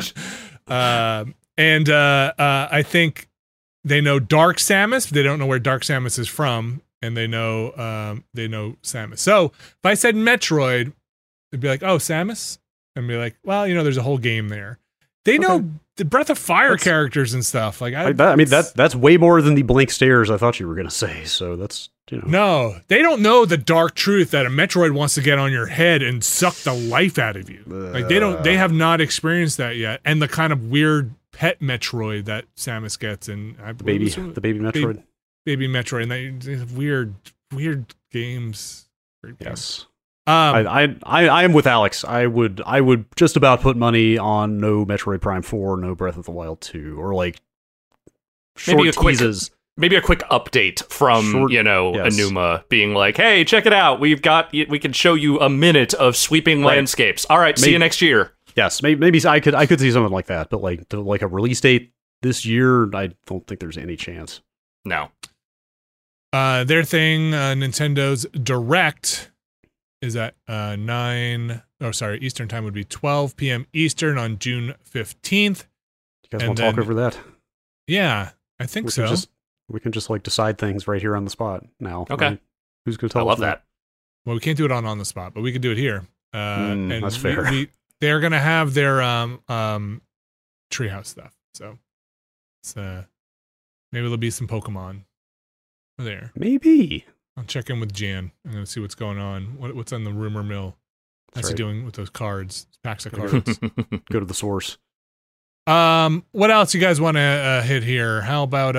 I think they know Dark Samus, but they don't know where Dark Samus is from. And they know Samus. So if I said Metroid, they'd be like, "Oh, Samus," and be like, "Well, there's a whole game there." They know the Breath of Fire characters and stuff. That's way more than the blank stares I thought you were gonna say. So that's No, they don't know the dark truth that a Metroid wants to get on your head and suck the life out of you. They have not experienced that yet. And the kind of weird pet Metroid that Samus gets, and the baby Metroid. Baby Metroid, and they weird games. Yes. I am with Alex. I would just about put money on no Metroid Prime 4, no Breath of the Wild 2, or like short teases. Maybe a quick update from Aonuma being like, "Hey, check it out. We can show you a minute of sweeping landscapes. All right, see you next year." Yes, maybe I could see something like that, but like a release date this year, I don't think there's any chance. No. Their thing, Nintendo's Direct, is at Eastern time would be 12 p.m. Eastern on June 15th. You guys want to talk over that? Yeah, I think so. We can just decide things right here on the spot now. Okay. Right? Who's going to tell us? I love that. Well, we can't do it on the spot, but we can do it here. And that's fair. They're going to have their Treehouse stuff. So it's, maybe there'll be some Pokemon there. Maybe. I'll check in with Jan. I'm going to see what's going on. What's on the rumor mill? What's he doing with those cards? Packs of cards. Go to the source. What else you guys want to hit here? How about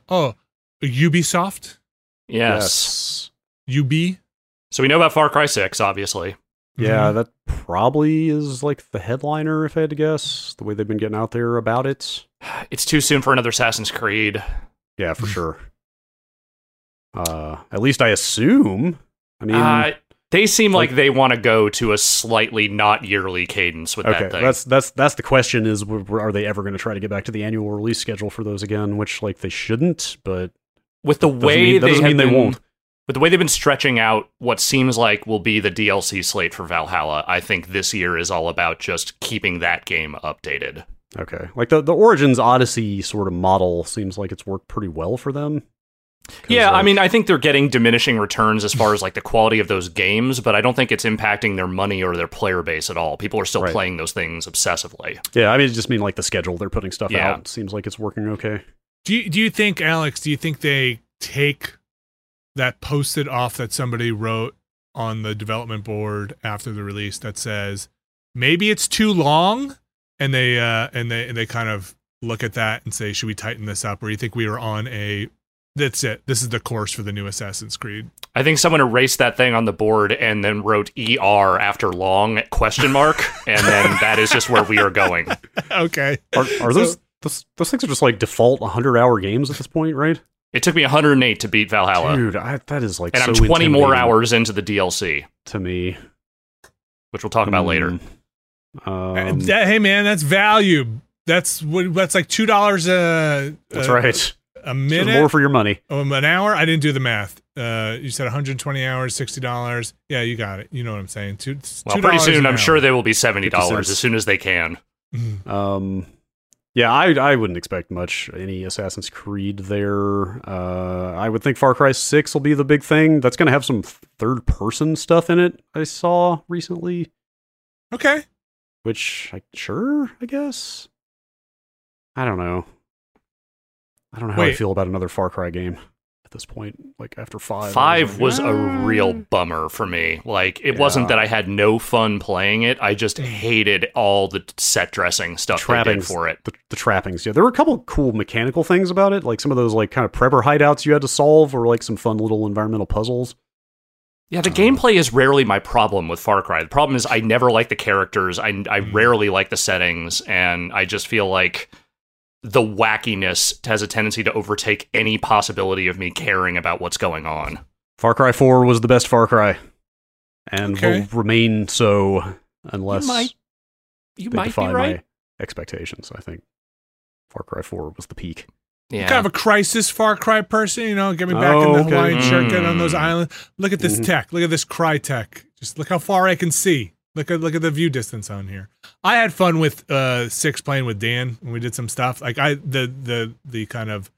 Ubisoft? Yes. UB. So we know about Far Cry 6, obviously. Yeah, that probably is like the headliner, if I had to guess, the way they've been getting out there about it. It's too soon for another Assassin's Creed. Yeah, for sure. At least I assume. I mean, They seem like they want to go to a slightly not yearly cadence with that thing. That's the question: is are they ever going to try to get back to the annual release schedule for those again? Which they shouldn't, but with the way they won't. With the way they've been stretching out what seems like will be the DLC slate for Valhalla, I think this year is all about just keeping that game updated. Okay, like the Origins Odyssey sort of model seems like it's worked pretty well for them. Yeah, I mean, I think they're getting diminishing returns as far as like the quality of those games, but I don't think it's impacting their money or their player base at all. People are still playing those things obsessively. Yeah, I mean, I just mean like the schedule they're putting stuff out seems like it's working okay. Do you think, Alex, they take that post-it off that somebody wrote on the development board after the release that says maybe it's too long, and they kind of look at that and say, should we tighten this up? Or you think we are on that's it, this is the course for the new Assassin's Creed? I think someone erased that thing on the board and then wrote ER after long ? And then that is just where we are going. Okay. Are those things are just like default 100-hour games at this point, right? It took me 108 to beat Valhalla. Dude, that is like and so I'm 20 more hours into the DLC. To me. Which we'll talk about later. Hey, man, that's value. That's like $2 that's right. A minute? More for your money. An hour? I didn't do the math. You said 120 hours, $60. Yeah, you got it. You know what I'm saying. Pretty soon, I'm sure they will be $70 as soon as they can. Yeah, I wouldn't expect much any Assassin's Creed there. I would think Far Cry 6 will be the big thing. That's going to have some third-person stuff in it, I saw recently. Okay. Which, I guess? I don't know. I don't know how I feel about another Far Cry game at this point, like after 5. 5 was a real bummer for me. Like, it wasn't that I had no fun playing it. I just hated all the set dressing stuff they did for it. The trappings, yeah. There were a couple cool mechanical things about it, like some of those like kind of Prepper hideouts you had to solve, or like some fun little environmental puzzles. Yeah, the gameplay is rarely my problem with Far Cry. The problem is I never like the characters, I rarely like the settings, and I just feel like the wackiness has a tendency to overtake any possibility of me caring about what's going on. Far Cry 4 was the best Far Cry, and will remain so unless you they might defy be right. my expectations. I think Far Cry 4 was the peak. Yeah. Kind of a crisis Far Cry person, get me back in the Hawaiian shirt, get on those islands. Look at this tech. Look at this cry tech. Just look how far I can see. Look at the view distance on here. I had fun with 6 playing with Dan when we did some stuff. Like the kind of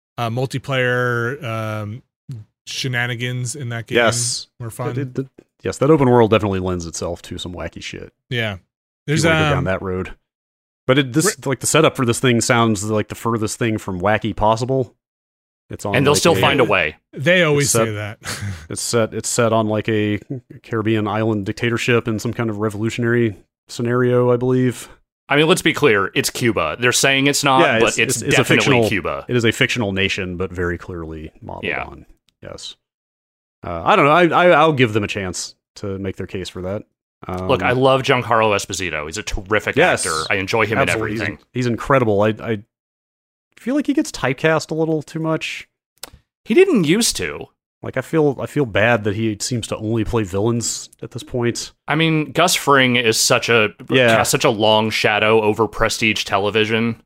multiplayer shenanigans in that game were fun. Yes, that open world definitely lends itself to some wacky shit. Yeah, there's go down that road. But the setup for this thing sounds like the furthest thing from wacky possible. It's on, and they'll still find a way. They always say that. It's set on like a Caribbean island dictatorship in some kind of revolutionary scenario, I believe. I mean, let's be clear. It's Cuba. They're saying it's not, but it's definitely Cuba. It is a fictional nation, but very clearly modeled on. Yes. I don't know. I'll give them a chance to make their case for that. Look, I love Giancarlo Esposito. He's a terrific actor. I enjoy him in everything. He's incredible. I feel like he gets typecast a little too much. He didn't used to. Like, I feel bad that he seems to only play villains at this point. I mean, Gus Fring is such a long shadow over prestige television.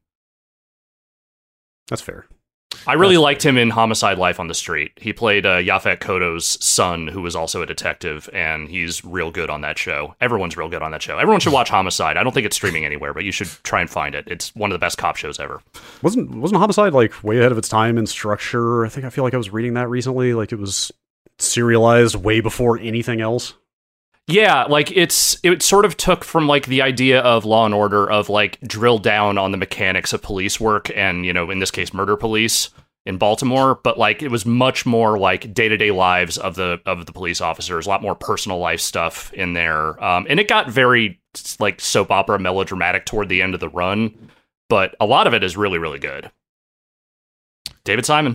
That's fair. I really liked him in Homicide: Life on the Street. He played Yaphet Kotto's son, who was also a detective, and he's real good on that show. Everyone's real good on that show. Everyone should watch Homicide. I don't think it's streaming anywhere, but you should try and find it. It's one of the best cop shows ever. Wasn't Homicide like way ahead of its time in structure? I feel like I was reading that recently. Like, it was serialized way before anything else. Yeah, like it sort of took from like the idea of Law and Order of like drill down on the mechanics of police work and, in this case, murder police in Baltimore, but like it was much more like day-to-day lives of the police officers, a lot more personal life stuff in there. And it got very like soap opera melodramatic toward the end of the run, but a lot of it is really, really good. David Simon.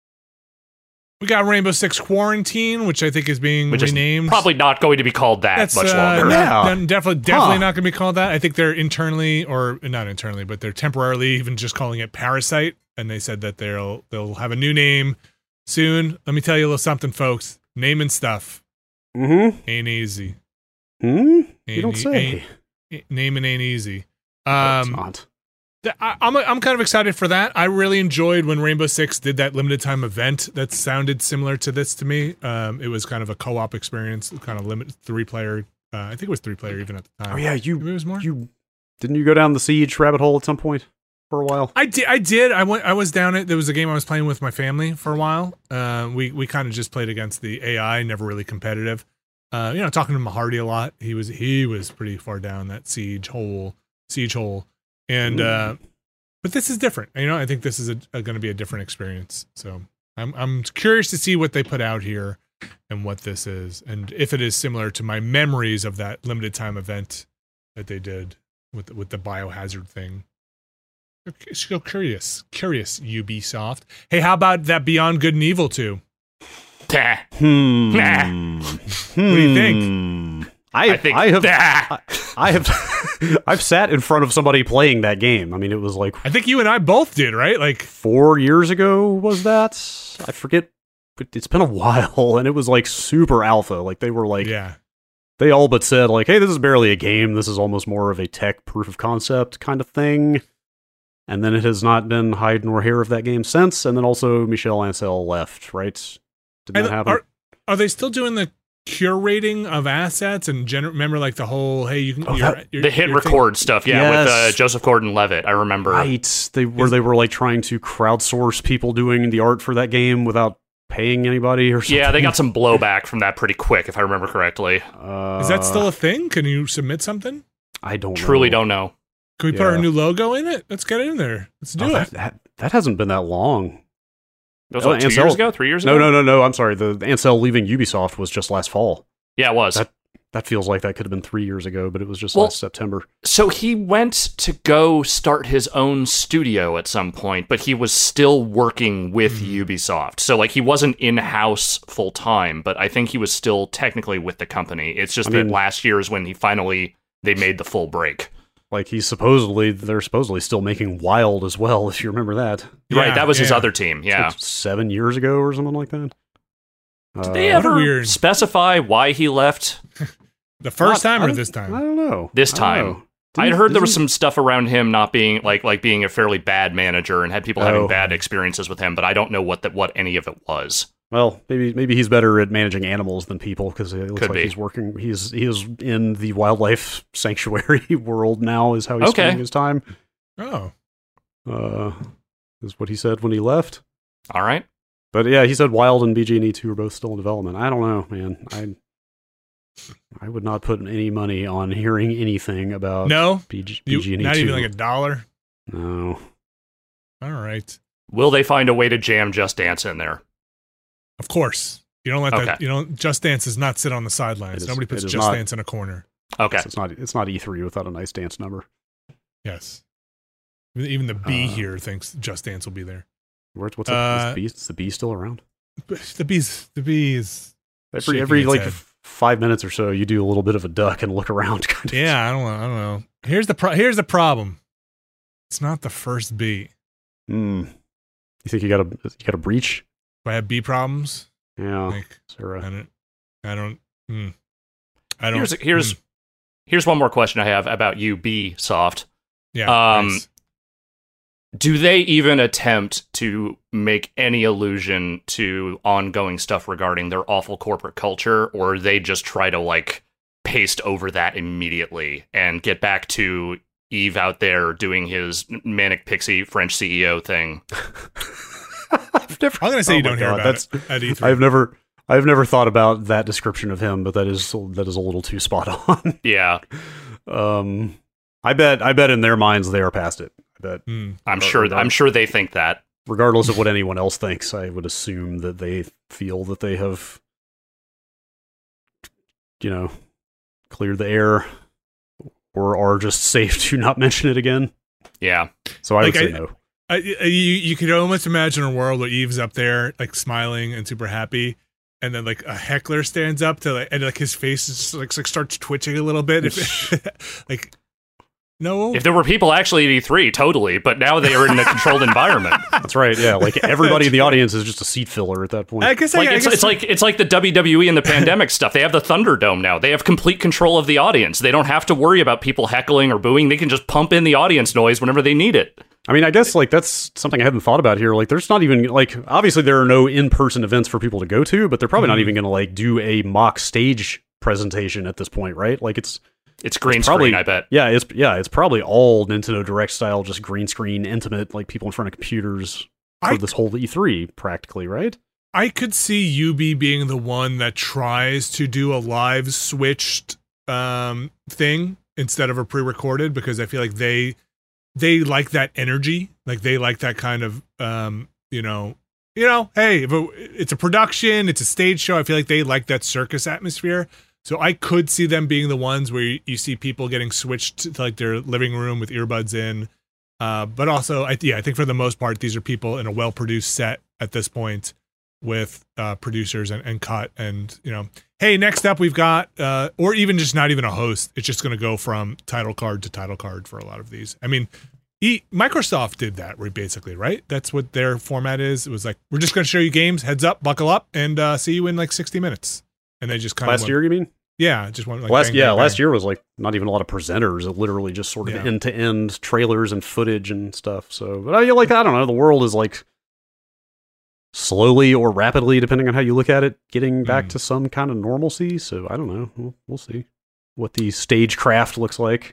We got Rainbow Six Quarantine, which I think is being renamed. Is probably not going to be called that much longer. Definitely not going to be called that. I think they're internally, or not internally, but they're temporarily even just calling it Parasite. And they said that they'll have a new name soon. Let me tell you a little something, folks. Naming stuff Ain't easy. You don't say. Naming ain't easy. It's not. I'm kind of excited for that. I really enjoyed when Rainbow Six did that limited time event that sounded similar to this to me. It was kind of a co-op experience, kind of limited 3-player. I think it was 3-player even at the time. Oh yeah, maybe it was more. Didn't you go down the Siege rabbit hole at some point for a while? I did. I was down it. There was a game I was playing with my family for a while. We kind of just played against the AI, never really competitive. Talking to Mahardy a lot. He was pretty far down that siege hole. And but this is different. I think this is going to be a different experience. So I'm curious to see what they put out here and what this is, and if it is similar to my memories of that limited time event that they did with the biohazard thing. So curious, Ubisoft. Hey, how about that Beyond Good and Evil 2? Nah. What do you think? I've sat in front of somebody playing that game. I mean, it was like, I think you and I both did, right? Like 4 years ago was that? I forget. But it's been a while, and it was like super alpha. Like they were like, they all but said like, hey, this is barely a game. This is almost more of a tech proof of concept kind of thing. And then it has not been hide nor hair of that game since. And then also Michel Ancel left, right? Did that happen? Are they still doing the curating of assets and remember like the whole you can the hit record stuff with Joseph Gordon-Levitt? I remember, right? They were like trying to crowdsource people doing the art for that game without paying anybody or something. Yeah, they got some blowback from that pretty quick, if I remember correctly. Is that still a thing? Can you submit something? I don't don't know. Can we put our new logo in it? Let's get it in there. Let's do it. That hasn't been that long. That was 2 years ago? 3 years ago? No. I'm sorry. The Ancel leaving Ubisoft was just last fall. Yeah, it was. That feels like that could have been 3 years ago, but it was just last September. So he went to go start his own studio at some point, but he was still working with Ubisoft. So like he wasn't in-house full-time, but I think he was still technically with the company. It's just that last year is when they made the full break. Like they're supposedly still making Wild as well, if you remember that. Right, that was his other team, yeah. Like 7 years ago or something like that. Did they ever specify why he left? The first time or this time? I don't know. This time. I'd heard there was some stuff around him not being like being a fairly bad manager and had people having bad experiences with him, but I don't know what any of it was. Well, maybe he's better at managing animals than people because it looks like he's working. He is in the wildlife sanctuary world now. Is how he's spending his time. Oh, is what he said when he left. All right, but yeah, he said Wild and BG&E 2 are both still in development. I don't know, man. I would not put any money on hearing anything about BG&E 2. Not even like $1. No. All right. Will they find a way to jam Just Dance in there? Of course. You don't let that. Just Dance does not sit on the sidelines. Nobody puts Just Dance in a corner. Okay. So it's not E3 without a nice dance number. Yes. Even the bee here thinks Just Dance will be there. What's the bee? Is the bee still around? The bee is every like 5 minutes or so, you do a little bit of a duck and look around. Yeah, I don't know. Here's the problem. It's not the first bee. You think you got a breach? Do I have bee problems? Yeah, Sarah. I don't. Here's one more question I have about Ubisoft. Yeah. Nice. Do they even attempt to make any allusion to ongoing stuff regarding their awful corporate culture, or they just try to like paste over that immediately and get back to Yves out there doing his manic pixie French CEO thing? I'm going to say you don't hear about it at E3. I've never thought about that description of him, but that is a little too spot on. Yeah. I bet in their minds they are past it. I bet. I'm sure they think that. Regardless of what anyone else thinks, I would assume that they feel that they have, cleared the air, or are just safe to not mention it again. Yeah. So I would say no. You could almost imagine a world where Yves up there, like smiling and super happy, and then like a heckler stands up and like his face is just, like starts twitching a little bit, like No. If there were people actually at E3, totally. But now they are in a controlled environment. That's right. Yeah, like everybody in the audience is just a seat filler at that point. I guess it's like the WWE and the pandemic stuff. They have the Thunderdome now. They have complete control of the audience. They don't have to worry about people heckling or booing. They can just pump in the audience noise whenever they need it. I mean, I guess like that's something I hadn't thought about here. Like, there's not even like obviously there are no in-person events for people to go to, but they're probably not even going to like do a mock stage presentation at this point, right? Like it's green probably, screen, I bet. Yeah, it's probably all Nintendo Direct style, just green screen, intimate, like people in front of computers for this whole E3, practically, right? I could see UB being the one that tries to do a live switched thing instead of a pre-recorded, because I feel like they like that energy, like they like that kind of hey, if it's a production, it's a stage show. I feel like they like that circus atmosphere. So I could see them being the ones where you see people getting switched to like their living room with earbuds in. But also, I think for the most part, these are people in a well-produced set at this point with producers and cut. And, hey, next up we've got, or even just not even a host. It's just going to go from title card to title card for a lot of these. I mean, Microsoft did that basically, right? That's what their format is. It was like, we're just going to show you games, heads up, buckle up, and see you in like 60 minutes. And they just kind of last year, you mean? Yeah, just one. Like last year was like not even a lot of presenters. It literally just sort of end to end trailers and footage and stuff. So, but I don't know. The world is like slowly or rapidly, depending on how you look at it, getting back to some kind of normalcy. So I don't know. We'll see what the stagecraft looks like.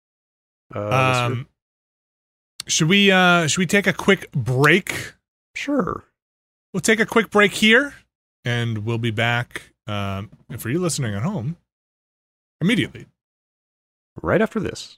Should we take a quick break? Sure. We'll take a quick break here, and we'll be back. For you listening at home, immediately. Right after this.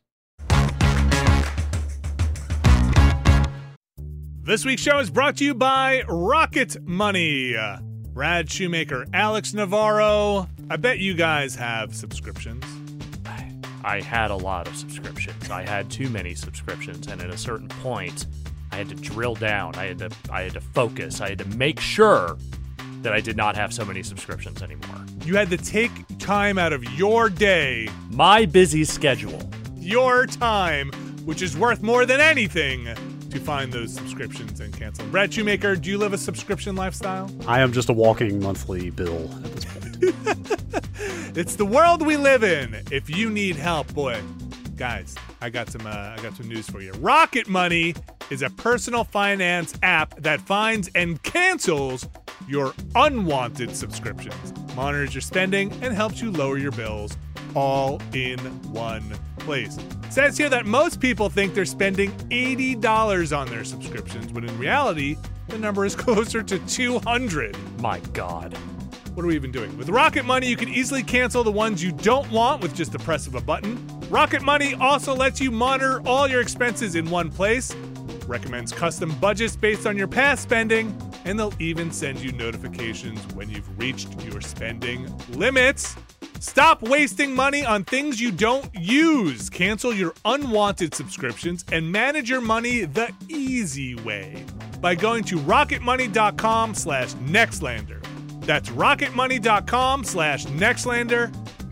This week's show is brought to you by Rocket Money. Brad Shoemaker, Alex Navarro. I bet you guys have subscriptions. I had a lot of subscriptions. I had too many subscriptions, and at a certain point, I had to drill down. I had to focus. I had to make sure that I did not have so many subscriptions anymore. You had to take time out of your day. My busy schedule. Your time, which is worth more than anything, to find those subscriptions and cancel them. Brad Shoemaker, do you live a subscription lifestyle? I am just a walking monthly bill at this point. It's the world we live in. If you need help, boy, guys, I got some news for you. Rocket Money is a personal finance app that finds and cancels your unwanted subscriptions, monitors your spending, and helps you lower your bills all in one place. It says here that most people think they're spending $80 on their subscriptions, when in reality, the number is closer to $200. My God. What are we even doing? With Rocket Money, you can easily cancel the ones you don't want with just the press of a button. Rocket Money also lets you monitor all your expenses in one place, recommends custom budgets based on your past spending, and they'll even send you notifications when you've reached your spending limits. Stop wasting money on things you don't use. Cancel your unwanted subscriptions and manage your money the easy way by going to rocketmoney.com/Nextlander. That's rocketmoney.com/Nextlander.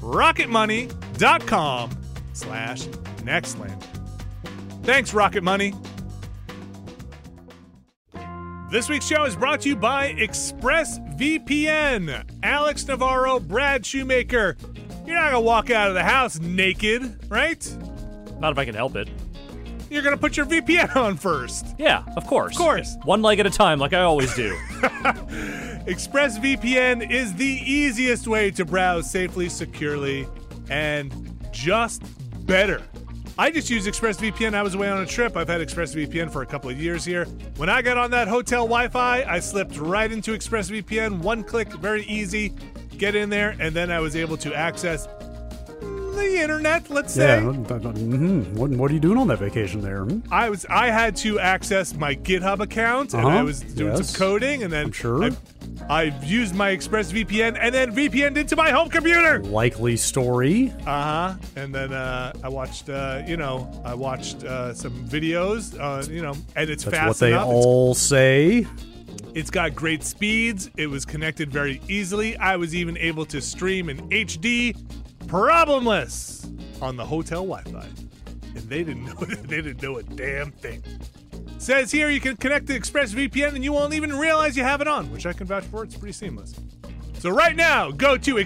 rocketmoney.com/Nextlander. Thanks, Rocket Money. This week's show is brought to you by ExpressVPN. Alex Navarro, Brad Shoemaker. You're not going to walk out of the house naked, right? Not if I can help it. You're going to put your VPN on first. Yeah, of course. Of course. One leg at a time, like I always do. ExpressVPN is the easiest way to browse safely, securely, and just better. I just used ExpressVPN. I was away on a trip. I've had ExpressVPN for a couple of years here. When I got on that hotel Wi-Fi, I slipped right into ExpressVPN. One click, very easy. Get in there, and then I was able to access the internet, let's say. Yeah. What are you doing on that vacation there? I had to access my GitHub account, and I was doing some coding, and then I used my ExpressVPN and then VPN'd into my home computer. Likely story. And then I watched some videos, and it's That's fast what they enough. all say. It's got great speeds. It was connected very easily. I was even able to stream in HD, problemless, on the hotel Wi-Fi. and they didn't know a damn thing. Says here you can connect to ExpressVPN and you won't even realize you have it on, which I can vouch for. It's pretty seamless. So right now, go to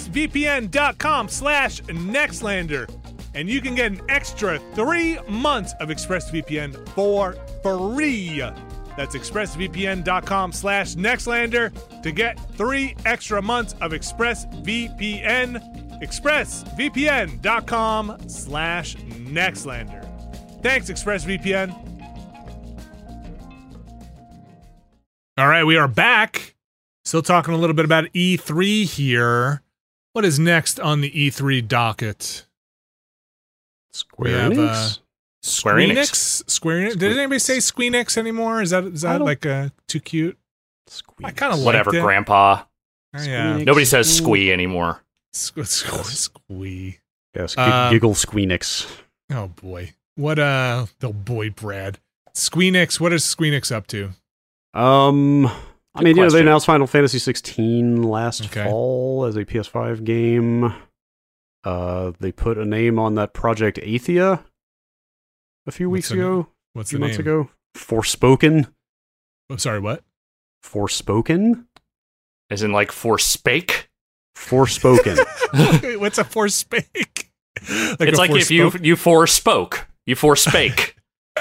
expressvpn.com/Nextlander, and you can get an extra 3 months of ExpressVPN for free. That's expressvpn.com/Nextlander to get 3 extra months of ExpressVPN. expressvpn.com/Nextlander. Thanks, ExpressVPN. All right, we are back. Still talking a little bit about E3 here. What is next on the E3 docket? Square Enix? Square Enix. Square Enix. Did anybody say Squeenix anymore? Is that like too cute? Squeenix. I kind of Whatever, liked it. Grandpa. Yeah. Nobody says squee anymore. Squee. Yes, giggle Squeenix. Oh boy. What oh boy, Brad. Squeenix, what is Squeenix up to? I mean, question. they announced Final Fantasy 16 last fall as a PS5 game. They put a name on that Project Athia a few weeks ago. What's a few the months name? ago. Forspoken. I'm sorry, what? Forspoken? As in, like, forspake? Forspoken. What's a forspake? It's like if you forspoke. You forspake.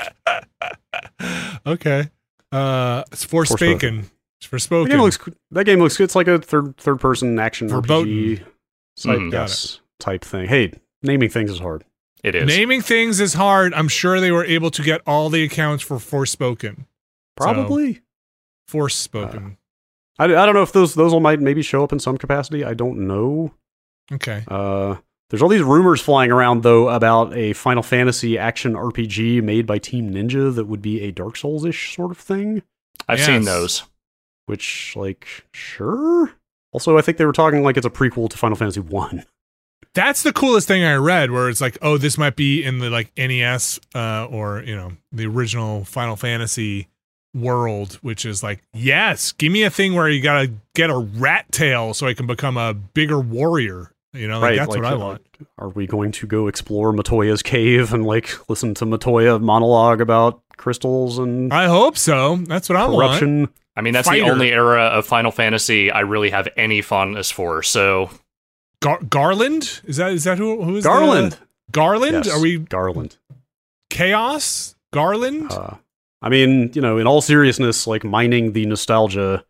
Okay. It's Forspoken. It's Forspoken. That game looks good. It's like a third person action Verboten. RPG type thing. Hey, naming things is hard. It is. Naming things is hard. I'm sure they were able to get all the accounts for Forspoken. Probably. Forspoken. I don't know if those will might maybe show up in some capacity. I don't know. Okay. There's all these rumors flying around, though, about a Final Fantasy action RPG made by Team Ninja that would be a Dark Souls-ish sort of thing. I've seen those. Which, like, sure? Also, I think they were talking like it's a prequel to Final Fantasy 1. That's the coolest thing I read, where it's like, oh, this might be in the like NES or, the original Final Fantasy world, which is like, yes, give me a thing where you gotta get a rat tail so I can become a bigger warrior. Right, that's what I want. Are we going to go explore Matoya's cave and like listen to Matoya monologue about crystals and I hope so. That's what I corruption? want. I mean, that's the only era of Final Fantasy I really have any fondness for. So, Garland? Is that who is Garland? Garland? Yes, Are we Garland? Chaos? Garland? I mean, in all seriousness, like mining the nostalgia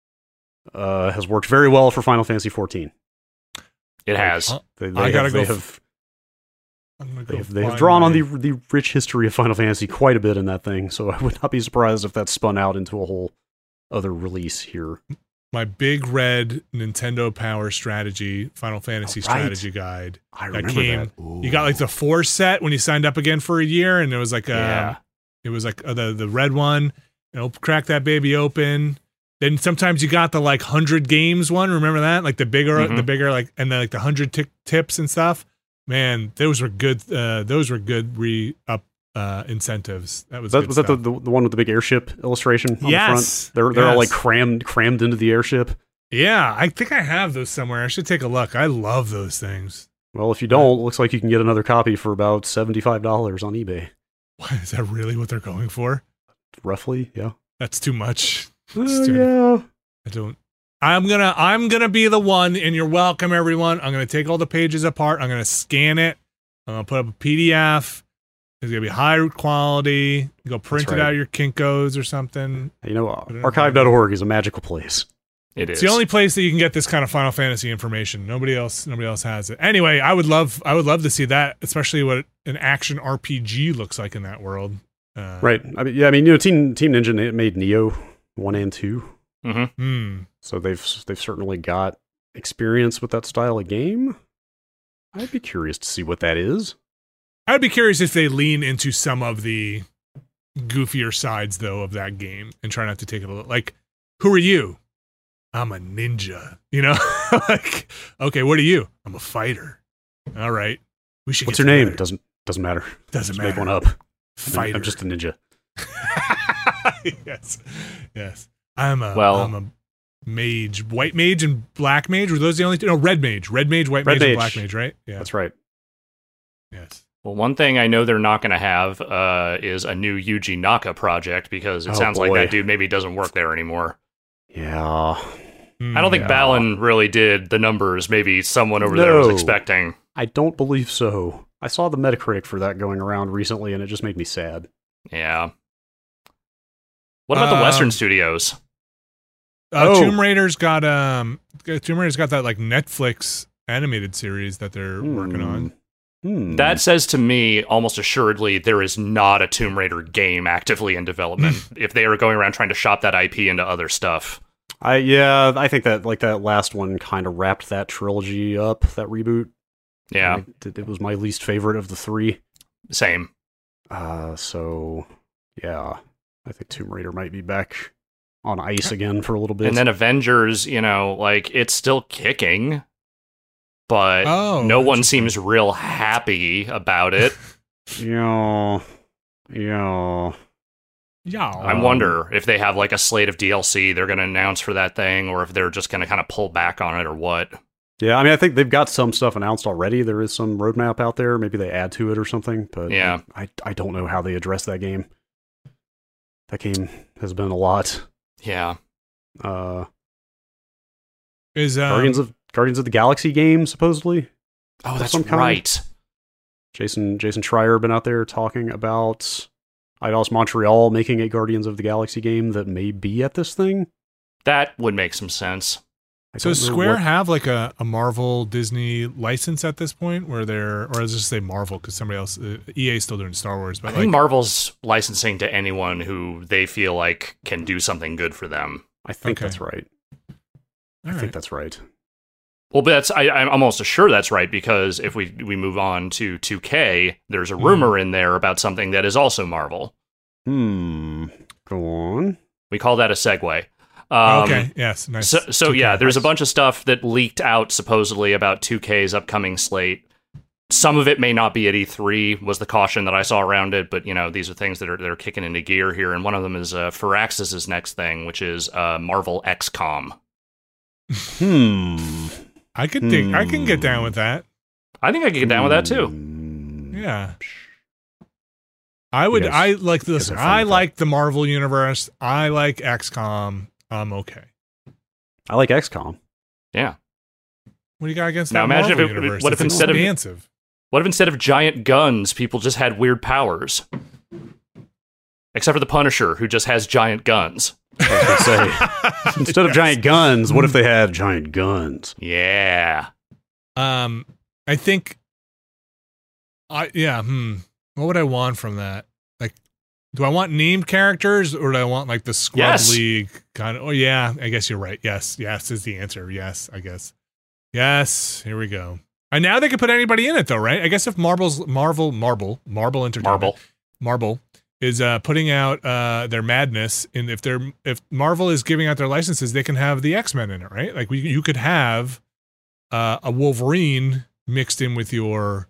has worked very well for Final Fantasy 14. It has. They have drawn on the rich history of Final Fantasy quite a bit in that thing, so I would not be surprised if that spun out into a whole other release here. My big red Nintendo Power Strategy Final Fantasy strategy guide. I remember that. You got like the 4 set when you signed up again for a year, and it was like the red one. Crack that baby open. Then sometimes you got the like 100 games one. Remember that? Like the bigger like, and then like the 100 tips and stuff. Man, those were good. Those were good re-up incentives. Was that the one with the big airship illustration on the front? They're all like crammed into the airship. Yeah, I think I have those somewhere. I should take a look. I love those things. Well, if you don't, it looks like you can get another copy for about $75 on eBay. What, is that really what they're going for? Roughly, yeah. That's too much. Yeah. I'm gonna be the one, and you're welcome, everyone. I'm gonna take all the pages apart. I'm gonna scan it. I'm gonna put up a PDF. It's gonna be high quality. Go print it out of your Kinkos or something. Archive.org is a magical place. It's the only place that you can get this kind of Final Fantasy information. Nobody else has it. Anyway, I would love to see that, especially what an action RPG looks like in that world. Right. I mean, Team Ninja made Neo 1 and 2. Mm-hmm. So they've certainly got experience with that style of game. I'd be curious to see what that is. I'd be curious if they lean into some of the goofier sides, though, of that game and try not to take it a little. Like, who are you? I'm a ninja. Like, okay, what are you? I'm a fighter. All right, we should. What's your name? Doesn't matter. Doesn't matter. Make one up. Fighter. I'm just a ninja. Yes. I'm a mage, white mage and black mage. Were those the only two? No, red mage, white mage, and black mage, right? Yeah, that's right. Yes. Well, one thing I know they're not going to have is a new Yuji Naka project, because it sounds like that dude maybe doesn't work there anymore. Yeah. I don't think Balan really did the numbers maybe someone over there was expecting. I don't believe so. I saw the Metacritic for that going around recently, and it just made me sad. Yeah. What about the Western studios? Tomb Raider's got that like Netflix animated series that they're working on. That says to me, almost assuredly, there is not a Tomb Raider game actively in development if they are going around trying to shop that IP into other stuff. I think that like that last one kind of wrapped that trilogy up, that reboot. Yeah. It was my least favorite of the three. Same. So, yeah, I think Tomb Raider might be back on ice again for a little bit. And then Avengers, like, it's still kicking, but no one seems real happy about it. Yeah. I wonder if they have like a slate of DLC they're going to announce for that thing, or if they're just going to kind of pull back on it, or what. Yeah, I mean, I think they've got some stuff announced already. There is some roadmap out there. Maybe they add to it or something. But yeah, I don't know how they address that game. That game has been a lot. Yeah. Is Guardians of the Galaxy game supposedly? Oh, that's right. Jason Schreier been out there talking about Eidos Montreal making a Guardians of the Galaxy game that may be at this thing. That would make some sense. So does Square have like a Marvel Disney license at this point, where they're, or let's just say Marvel, because somebody else, EA is still doing Star Wars, but I think Marvel's licensing to anyone who they feel like can do something good for them. I think that's right. I think that's right. Well, but I'm almost sure that's right, because if we move on to 2K, there's a rumor in there about something that is also Marvel. Go on. We call that a segue. Okay, yes, nice. So yeah, there's a bunch of stuff that leaked out supposedly about 2K's upcoming slate. Some of it may not be at E3, was the caution that I saw around it, but these are things that are kicking into gear here, and one of them is Firaxis' next thing, which is Marvel XCOM. I can get down with that. I think I can get down with that too. Yeah. I like the Marvel universe. I like XCOM. I'm okay. I like XCOM. Yeah. What do you got against now? That Imagine Marvel if universe? What if instead of giant guns, people just had weird powers? Except for the Punisher, who just has giant guns. I was gonna say, instead of giant guns, what if they had giant guns? Yeah. I think. What would I want from that? Like, do I want named characters, or do I want like the Scrub League kind of? Oh yeah, I guess you're right. Yes is the answer. Yes, I guess. Yes, here we go. And now they can put anybody in it, though, right? I guess if Marvel Entertainment, Marvel is putting out their madness, and if Marvel is giving out their licenses, they can have the X-Men in it, right? Like you could have a Wolverine mixed in with your.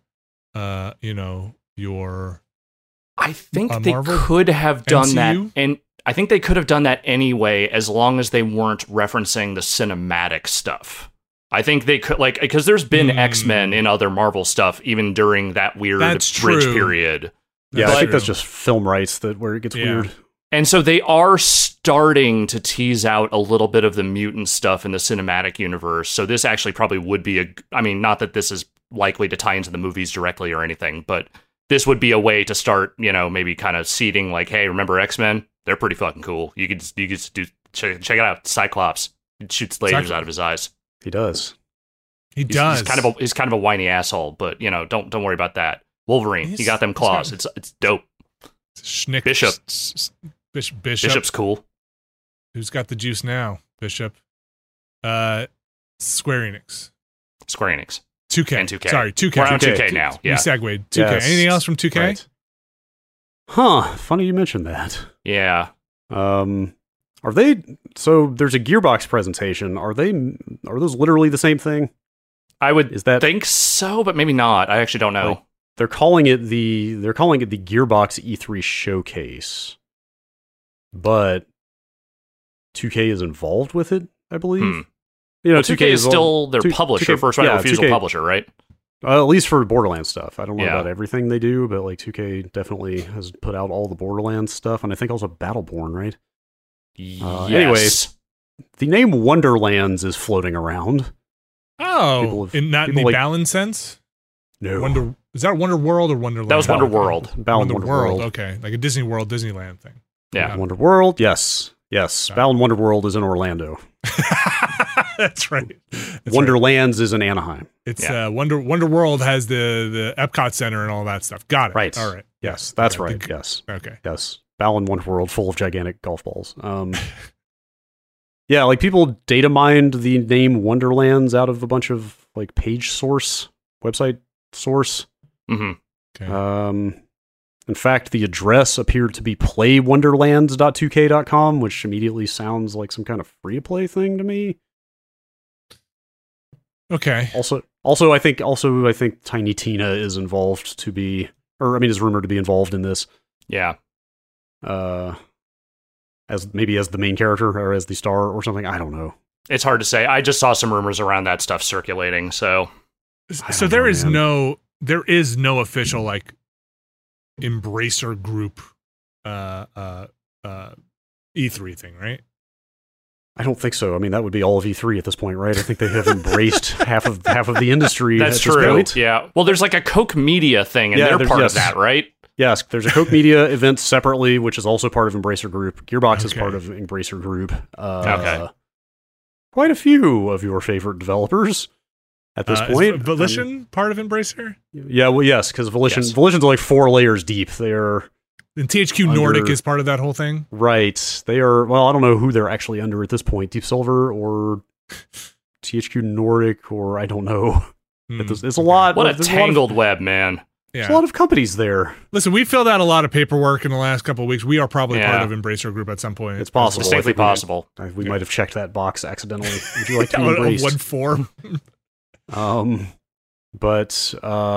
I think they could have done MCU? That, and I think they could have done that anyway, as long as they weren't referencing the cinematic stuff. I think they could, like, because there's been X-Men in other Marvel stuff, even during that weird bridge period. Yeah, I think that's just film rights where it gets weird. And so they are starting to tease out a little bit of the mutant stuff in the cinematic universe. So this actually probably would be not that this is likely to tie into the movies directly or anything, but this would be a way to start, maybe kind of seeding like, hey, remember X-Men? They're pretty fucking cool. You could do check it out. Cyclops shoots lasers out of his eyes. He does. He's kind of a whiny asshole, but don't worry about that. Wolverine, he got them claws. It's dope. Bishop's cool. Who's got the juice now? Bishop. Square Enix. 2K. And 2K. Sorry, 2K. We're on 2K now. Yeah. We segued. 2K. Yes. Anything else from 2K? Right. Huh. Funny you mentioned that. Yeah. Are they? So there's a Gearbox presentation. Are those literally the same thing? I would think so, but maybe not. I actually don't know. Like, they're calling it the Gearbox E3 showcase, but 2K is involved with it, I believe. 2K is still their publisher. First Right of refusal publisher, right? At least for Borderlands stuff. I don't know about everything they do, but like 2K definitely has put out all the Borderlands stuff, and I think also Battleborn, right? Yes. Anyways, the name Wonderlands is floating around. Oh, not in the Balan sense? No. Is that Wonder World or Wonderland? That was Wonder World. Balan Wonder World. Okay, like a Disney World, Disneyland thing. Yeah. Wonder World, yes. Balan Wonder World is in Orlando. That's right. Wonderlands is in Anaheim. It's Wonder World has the Epcot Center and all that stuff. Got it. Right. All right. Yes, that's right. Yes. Okay. Yes. Balan Wonder World full of gigantic golf balls. Yeah, like people data mined the name Wonderlands out of a bunch of like page source, website source. Mm-hmm. Okay. In fact, the address appeared to be playwonderlands.2k.com, which immediately sounds like some kind of free-to-play thing to me. Okay. Also, I think Tiny Tina is involved is rumored to be involved in this. Yeah. As the main character or as the star or something. I don't know. It's hard to say. I just saw some rumors around that stuff circulating. So there is no official like Embracer Group E3 thing, right? I don't think so. I mean, that would be all of E3 at this point, right? I think they have embraced half of the industry. That's true. Yeah. Well, there's like a Koch Media thing, and they're part of that, right? Yes, there's a Koch Media event separately, which is also part of Embracer Group. Gearbox is part of Embracer Group. Quite a few of your favorite developers at this point. Is Volition part of Embracer? Yeah, well, yes, because Volition's like 4 layers deep. And THQ Nordic is part of that whole thing? Right. They are, well, I don't know who they're actually under at this point. Deep Silver or THQ Nordic, or I don't know. It's a lot. What a tangled web, man. Yeah. There's a lot of companies there. Listen, we filled out a lot of paperwork in the last couple of weeks. We are probably part of Embracer Group at some point. It's possible. Distinctly possible. We might have checked that box accidentally. Would you like to be embraced? One form. But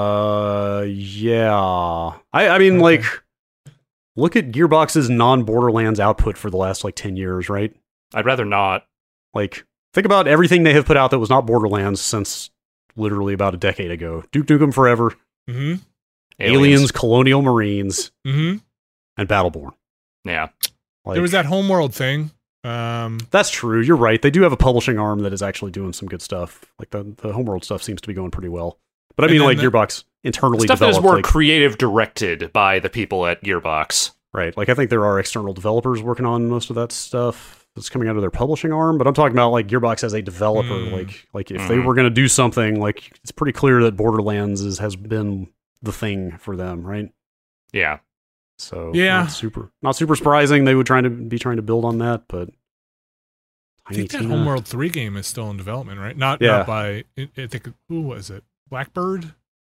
yeah. I mean, like, look at Gearbox's non-Borderlands output for the last, 10 years, right? I'd rather not. Like, think about everything they have put out that was not Borderlands since literally about a decade ago. Duke Nukem Forever. Mm-hmm. Aliens, Colonial Marines, and Battleborn. Yeah. There was that Homeworld thing. That's true. You're right. They do have a publishing arm that is actually doing some good stuff. Like the Homeworld stuff seems to be going pretty well. But I mean, Gearbox internally stuff developed, that is more creative directed by the people at Gearbox. Right. Like I think there are external developers working on most of that stuff that's coming out of their publishing arm. But I'm talking about like Gearbox as a developer. Like if they were going to do something, like it's pretty clear that Borderlands has been the thing for them, right? Yeah. So not super surprising. They would be trying to build on that, but I think that Homeworld 3 game is still in development, right? Not by I think who was it? Blackbird?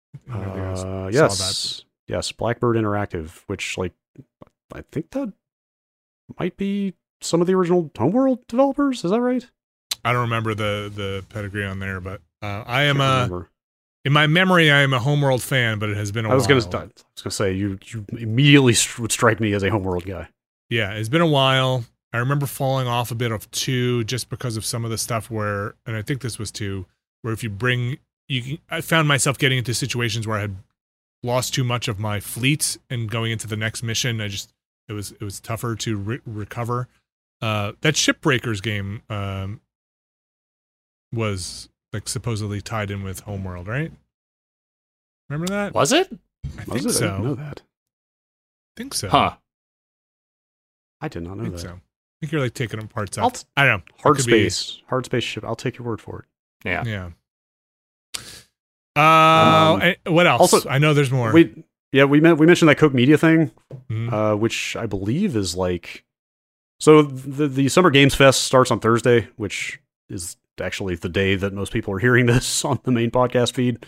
Yes, Blackbird Interactive, which I think that might be some of the original Homeworld developers. Is that right? I don't remember the pedigree on there, but I am in my memory, I am a Homeworld fan, but it has been a while. I was gonna say you immediately would strike me as a Homeworld guy. Yeah, it's been a while. I remember falling off a bit of 2 just because of some of the stuff where, and I think this was 2, where if I found myself getting into situations where I had lost too much of my fleet and going into the next mission. It was tougher to recover. That Shipbreakers game was supposedly tied in with Homeworld, right? Remember that? Was it? I think so. I didn't know that. I think so. Huh. I did not know that. So. I think you're taking them parts out. I don't know. Hard space ship. I'll take your word for it. Yeah. What else? Also, I know there's more. We mentioned that Koch Media thing, which I believe is so the Summer Games Fest starts on Thursday, which is actually the day that most people are hearing this on the main podcast feed.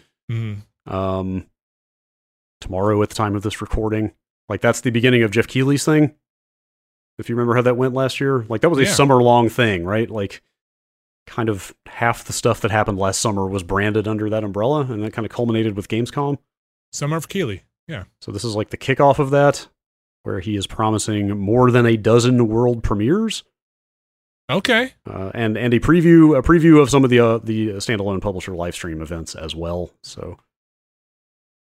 Tomorrow at the time of this recording, that's the beginning of Jeff Keighley's thing. If you remember how that went last year, that was a summer-long thing, right? Kind of half the stuff that happened last summer was branded under that umbrella, and that kind of culminated with Gamescom. Summer of Keighley, yeah. So this is the kickoff of that, where he is promising more than a dozen world premieres. Okay. And a preview of some of the standalone publisher live stream events as well. So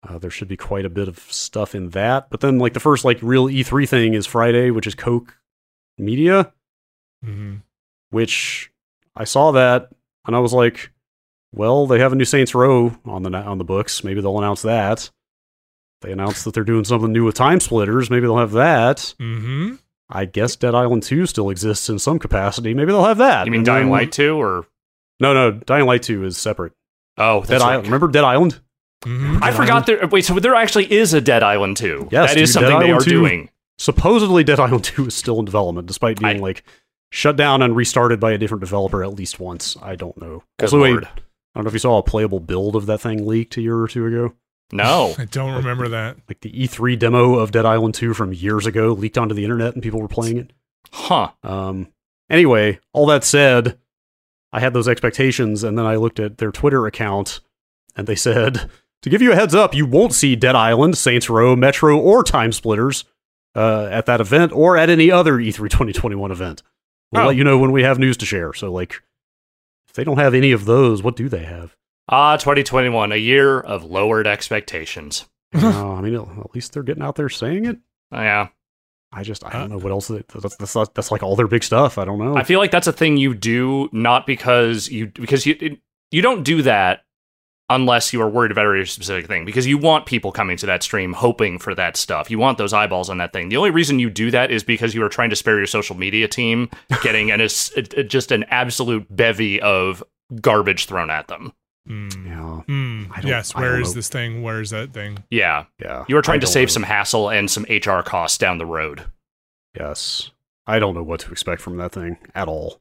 There should be quite a bit of stuff in that. But then, like, the first, like, real E3 thing is Friday, which is Koch Media, which I saw that, and I was like, well, they have a new Saints Row on the books. Maybe they'll announce that. They announced that they're doing something new with Time Splitters. Maybe they'll have that. I guess Dead Island 2 still exists in some capacity. Maybe they'll have that. You mean Dying Light 2, or? No, Dying Light 2 is separate. Oh, Dead Island. Remember Dead Island? I forgot there. Wait, so there actually is a Dead Island 2. Yes, that is something they are doing. Supposedly, Dead Island 2 is still in development, despite being shut down and restarted by a different developer at least once. I don't know. Also, I don't know if you saw a playable build of that thing leaked a year or two ago. No, I don't remember that. Like the E3 demo of Dead Island 2 from years ago leaked onto the internet, and people were playing it. Huh. Anyway, all that said, I had those expectations, and then I looked at their Twitter account, and they said, to give you a heads up, you won't see Dead Island, Saints Row, Metro, or Time Splitters at that event, or at any other E3 2021 event. We'll let you know when we have news to share. So, like, if they don't have any of those, what do they have? 2021, a year of lowered expectations. I mean, at least they're getting out there saying it. Yeah. I don't know what else. That's like all their big stuff. I don't know. I feel like that's a thing you do not because you don't do that unless you are worried about a very specific thing, because you want people coming to that stream hoping for that stuff. You want those eyeballs on that thing. The only reason you do that is because you are trying to spare your social media team getting just an absolute bevy of garbage thrown at them. Yes, where is this thing? Where is that thing? Yeah. You are trying to save some hassle and some HR costs down the road. Yes. I don't know what to expect from that thing at all.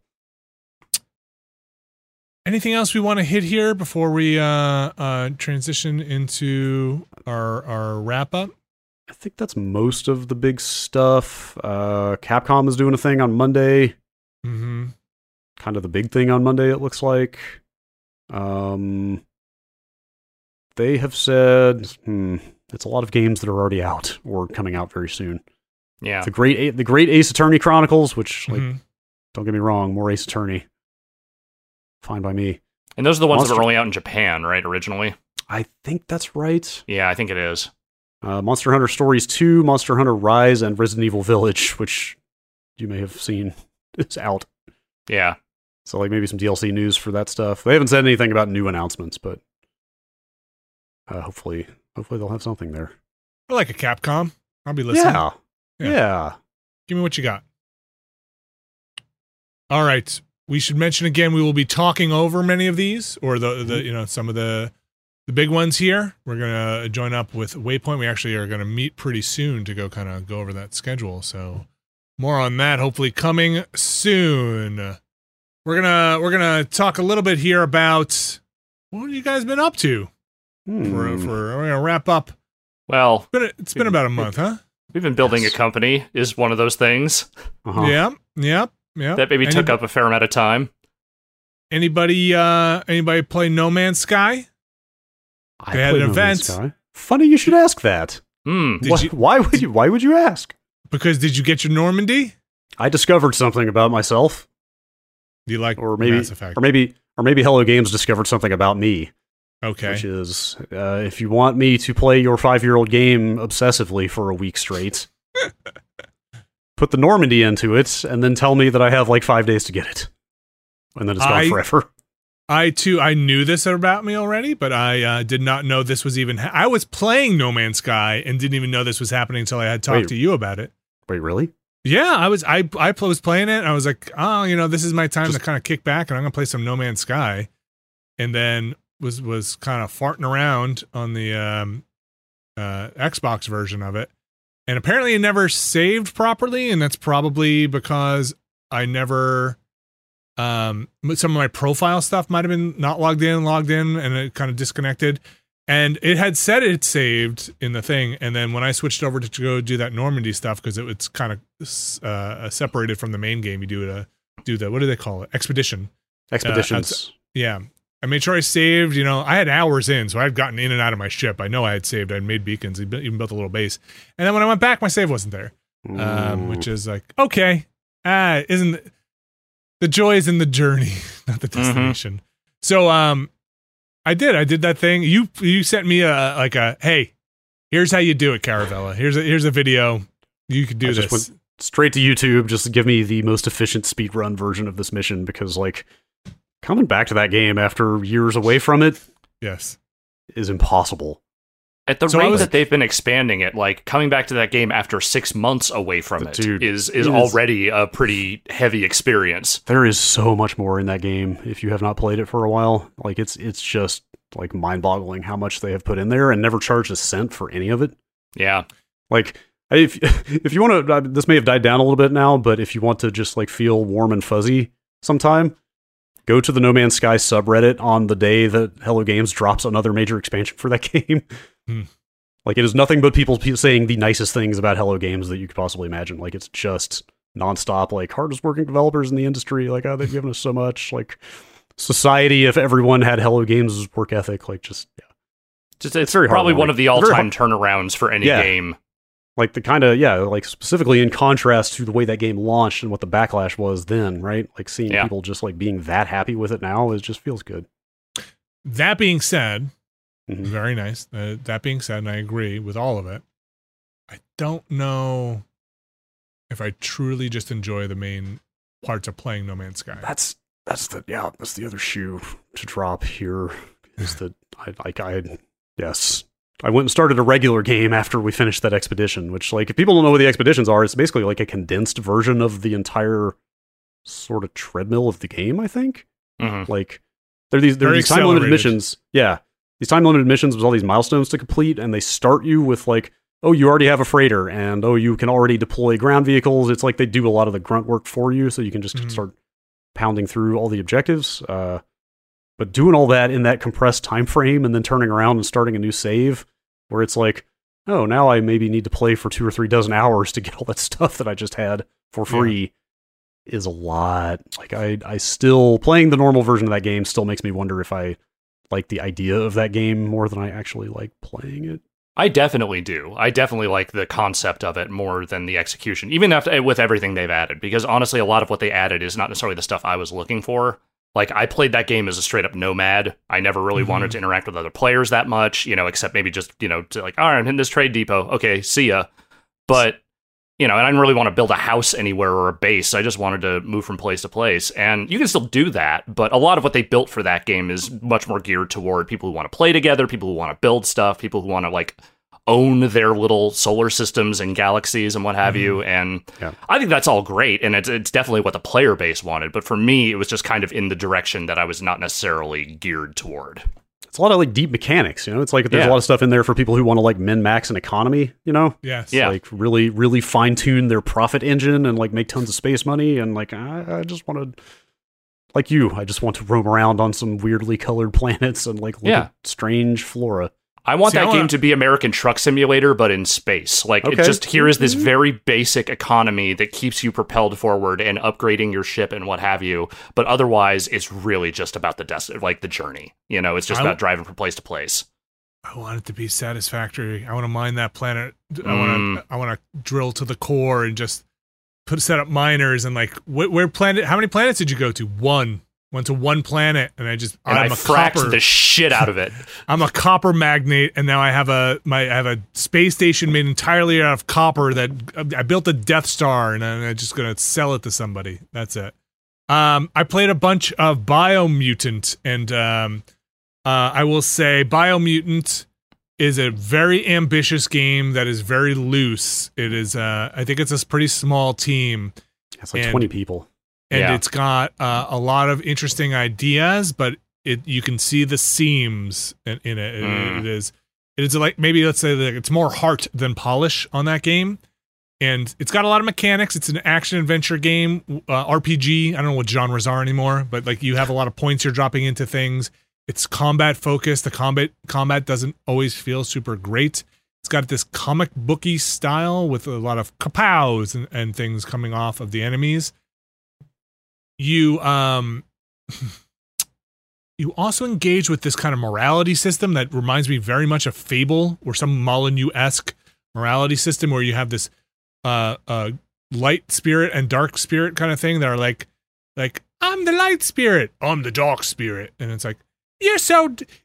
Anything else we want to hit here before we transition into our wrap-up? I think that's most of the big stuff. Capcom is doing a thing on Monday. Kind of the big thing on Monday, it looks like. They have said it's a lot of games that are already out or coming out very soon. Yeah, the great Ace Attorney Chronicles, which don't get me wrong, more Ace Attorney, fine by me. And those are the ones that were only out in Japan, right? Originally, I think that's right. Yeah, I think it is. Monster Hunter Stories 2, Monster Hunter Rise, and Resident Evil Village, which you may have seen, is out. Yeah. So, like, maybe some DLC news for that stuff. They haven't said anything about new announcements, but hopefully they'll have something there. I like a Capcom. I'll be listening. Yeah. Give me what you got. All right. We should mention again, we will be talking over many of these, or some of the big ones here. We're going to join up with Waypoint. We actually are going to meet pretty soon to go over that schedule. So more on that, hopefully coming soon. We're gonna talk a little bit here about what have you guys been up to. We're gonna wrap up. Well, it's been about a month, huh? We've been building a company. Is one of those things. Yep. That maybe took up a fair amount of time. Anybody play No Man's Sky? They had an event. Funny you should ask that. Why would you ask? Because did you get your Normandy? I discovered something about myself. Do you like Mass Effect? Or maybe Hello Games discovered something about me. Okay. Which is, if you want me to play your 5-year-old game obsessively for a week straight, put the Normandy into it, and then tell me that I have like 5 days to get it. And then it's gone forever. I knew this about me already, but I did not know this was even... I was playing No Man's Sky and didn't even know this was happening until I had talked to you about it. Wait, really? Yeah, I was playing it, and I was like, this is my time to kind of kick back, and I'm going to play some No Man's Sky. And then was kind of farting around on the Xbox version of it. And apparently it never saved properly, and that's probably because I never... some of my profile stuff might have been not logged in, and it kind of disconnected. And it had said it saved in the thing, and then when I switched over to go do that Normandy stuff, because it's kind of separated from the main game, you do the what do they call it? Expeditions. Yeah. I made sure I saved, I had hours in, so I had gotten in and out of my ship. I know I had saved, I had made beacons, even built a little base. And then when I went back, my save wasn't there. Which is like, okay, the joy is in the journey, not the destination. So, I did that thing. You sent me a hey, Here's how you do it, Caravella. Here's a video. You could do this. Just went straight to YouTube just to give me the most efficient speedrun version of this mission, because like coming back to that game after years away from it, yes, is impossible. At the rate that they've been expanding it, like coming back to that game after 6 months away from it is already a pretty heavy experience. There is so much more in that game if you have not played it for a while. Like it's just like mind-boggling how much they have put in there and never charged a cent for any of it. Yeah. Like if you want to, this may have died down a little bit now, but if you want to just like feel warm and fuzzy sometime, go to the No Man's Sky subreddit on the day that Hello Games drops another major expansion for that game. Like, it is nothing but people saying the nicest things about Hello Games that you could possibly imagine. Like, it's just nonstop, like, hardest working developers in the industry. Like, oh, they've given us so much. Like, society, if everyone had Hello Games' work ethic, like, just, yeah. It's very probably one of the all-time turnarounds for any game. Like, the kind of, like, specifically in contrast to the way that game launched and what the backlash was then, right? Like, seeing people just, like, being that happy with it now, it just feels good. That being said... Very nice. That being said, and I agree with all of it, I don't know if I truly just enjoy the main parts of playing No Man's Sky. That's the other shoe to drop here. Is that I went and started a regular game after we finished that expedition, which, like, if people don't know what the expeditions are, it's basically like a condensed version of the entire sort of treadmill of the game, I think. Like, there are these time-limited missions. Yeah. These time-limited missions with all these milestones to complete, and they start you with, like, oh, you already have a freighter, and oh, you can already deploy ground vehicles. It's like they do a lot of the grunt work for you, so you can just start pounding through all the objectives. But doing all that in that compressed time frame, and then turning around and starting a new save, where it's like, oh, now I maybe need to play for 2 or 3 dozen hours to get all that stuff that I just had for free, is a lot. Like, I still, playing the normal version of that game still makes me wonder if I like the idea of that game more than I actually like playing it. I definitely do. I definitely like the concept of it more than the execution, even after with everything they've added, because honestly, a lot of what they added is not necessarily the stuff I was looking for. Like, I played that game as a straight up nomad. I never really wanted to interact with other players that much, except maybe just, to like, all right, I'm hitting this trade depot. Okay, see ya. But, and I didn't really want to build a house anywhere or a base. I just wanted to move from place to place. And you can still do that, but a lot of what they built for that game is much more geared toward people who want to play together, people who want to build stuff, people who want to, like, own their little solar systems and galaxies and what have you. And I think that's all great. And it's definitely what the player base wanted. But for me, it was just kind of in the direction that I was not necessarily geared toward. It's a lot of, like, deep mechanics, It's like there's a lot of stuff in there for people who want to, like, min-max an economy, Yes. Yeah. Like, really, really fine-tune their profit engine and, like, make tons of space money. And, like, I just want to, like I just want to roam around on some weirdly colored planets and, like, look at strange flora. I want that game to be American Truck Simulator, but in space. Like, it just, here is this very basic economy that keeps you propelled forward and upgrading your ship and what have you. But otherwise, it's really just about the the journey. It's just about driving from place to place. I want it to be satisfactory. I want to mine that planet. I want to drill to the core and just set up miners and, like, where planet? How many planets did you go to? One. Went to one planet, and I fracked the shit out of it. I'm a copper magnate, and now I have a space station made entirely out of copper that I built a Death Star, and I'm just gonna sell it to somebody. That's it. I played a bunch of Biomutant, and I will say Biomutant is a very ambitious game that is very loose. It is, I think it's a pretty small team. It's like 20 people. And it's got a lot of interesting ideas, but you can see the seams in it. It is like, maybe let's say that it's more heart than polish on that game. And it's got a lot of mechanics. It's an action adventure game, RPG. I don't know what genres are anymore, but, like, you have a lot of points you're dropping into things. It's combat focused. The combat doesn't always feel super great. It's got this comic booky style with a lot of kapows and things coming off of the enemies. You also engage with this kind of morality system that reminds me very much of Fable, or some Molyneux-esque morality system where you have this light spirit and dark spirit kind of thing that are like I'm the light spirit, I'm the dark spirit, and it's like,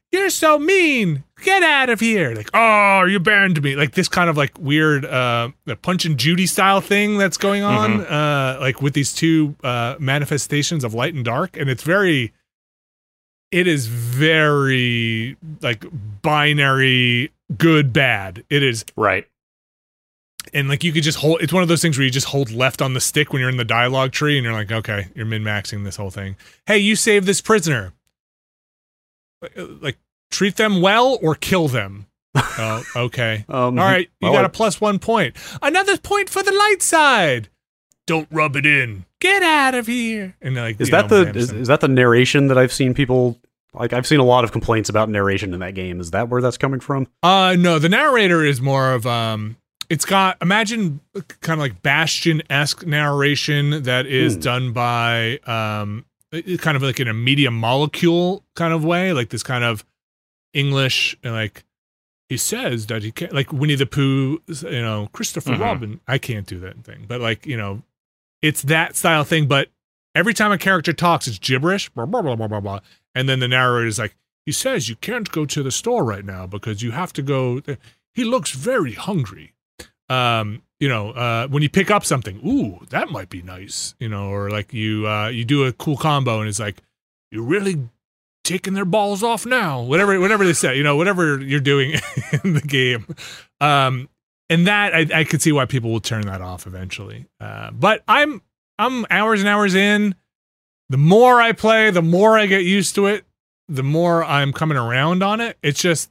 you're so mean. Get out of here. Like, oh, you banned me. Like this kind of like weird Punch and Judy style thing that's going on, like with these two manifestations of light and dark. And it is very like binary good, bad. It is. Right. And like you could just hold, it's one of those things where you just hold left on the stick when you're in the dialogue tree and you're like, okay, you're min-maxing this whole thing. Hey, you saved this prisoner. Like, treat them well or kill them. Oh, okay. All right, you got a +1 point. Another point for the light side. Don't rub it in. Get out of here. And like, is that the narration that I've seen people like? I've seen a lot of complaints about narration in that game. Is that where that's coming from? No, the narrator is more of it's got, imagine kind of like Bastion-esque narration that is done by kind of like in a media molecule kind of way, like this kind of English, and like he says that he can't, like Winnie the Pooh, Christopher Robin. I can't do that thing, but like, it's that style thing. But every time a character talks, it's gibberish, blah, blah, blah, blah, blah, blah. And then the narrator is like, he says you can't go to the store right now because you have to go. He looks very hungry. When you pick up something, ooh, that might be nice, or like you do a cool combo and it's like, you're really taking their balls off now, whatever they say, whatever you're doing in the game. And that I could see why people will turn that off eventually. But I'm hours and hours in. The more I play, the more I get used to it, the more I'm coming around on it.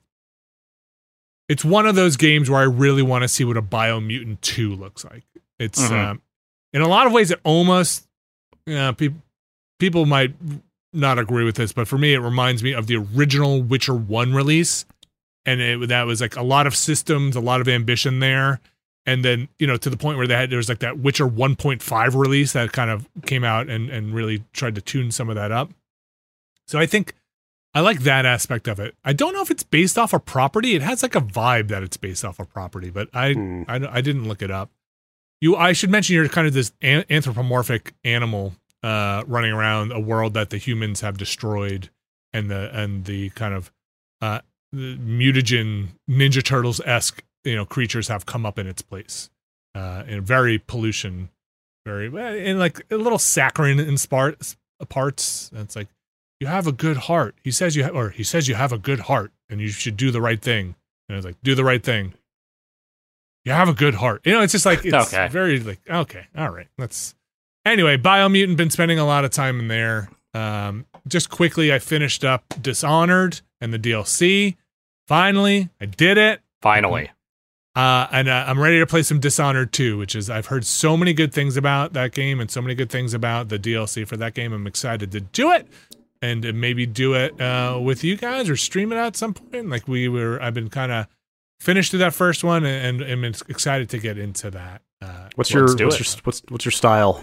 It's one of those games where I really want to see what a Biomutant 2 looks like. It's in a lot of ways it almost people might not agree with this, but for me it reminds me of the original Witcher 1 release, and that was like a lot of systems, a lot of ambition there, and then to the point where there was like that Witcher 1.5 release that kind of came out and really tried to tune some of that up. So I think I like that aspect of it. I don't know if it's based off a property. It has like a vibe that it's based off a property, but I didn't look it up. I should mention you're kind of this anthropomorphic animal running around a world that the humans have destroyed, and the kind of the mutagen Ninja Turtles-esque creatures have come up in its place, and very pollution, and like a little saccharine in parts. And it's like, you have a good heart. He says you have a good heart and you should do the right thing. And it's like, do the right thing. You have a good heart. It's just like, it's very like, okay, all right. Anyway, Biomutant, been spending a lot of time in there. Just quickly, I finished up Dishonored and the DLC. Finally, I did it. Finally. And I'm ready to play some Dishonored 2, which is, I've heard so many good things about that game and so many good things about the DLC for that game. I'm excited to do it. And maybe do it with you guys or stream it at some point. Like I've been kind of finished through that first one and I'm excited to get into that. What's your style?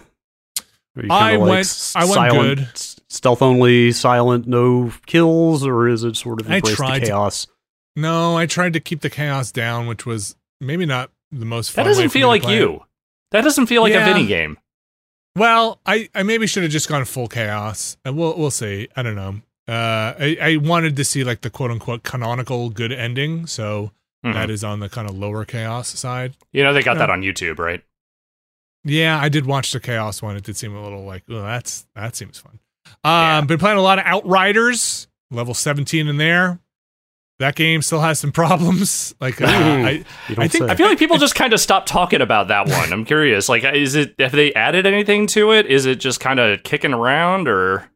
I went good. Stealth only, silent, no kills, or is it sort of embrace the chaos? No, I tried to keep the chaos down, which was maybe not the most fun. That doesn't feel like you. That doesn't feel like a Vinny game. Well, I maybe should have just gone full chaos. We'll see. I don't know. I wanted to see like the quote unquote canonical good ending, so that is on the kind of lower chaos side. They got that on YouTube, right? Yeah, I did watch the chaos one. It did seem a little like, oh, that seems fun. Been playing a lot of Outriders, level 17 in there. That game still has some problems. Like, I feel like people just kind of stopped talking about that one. I'm curious. Like, have they added anything to it? Is it just kind of kicking around, or?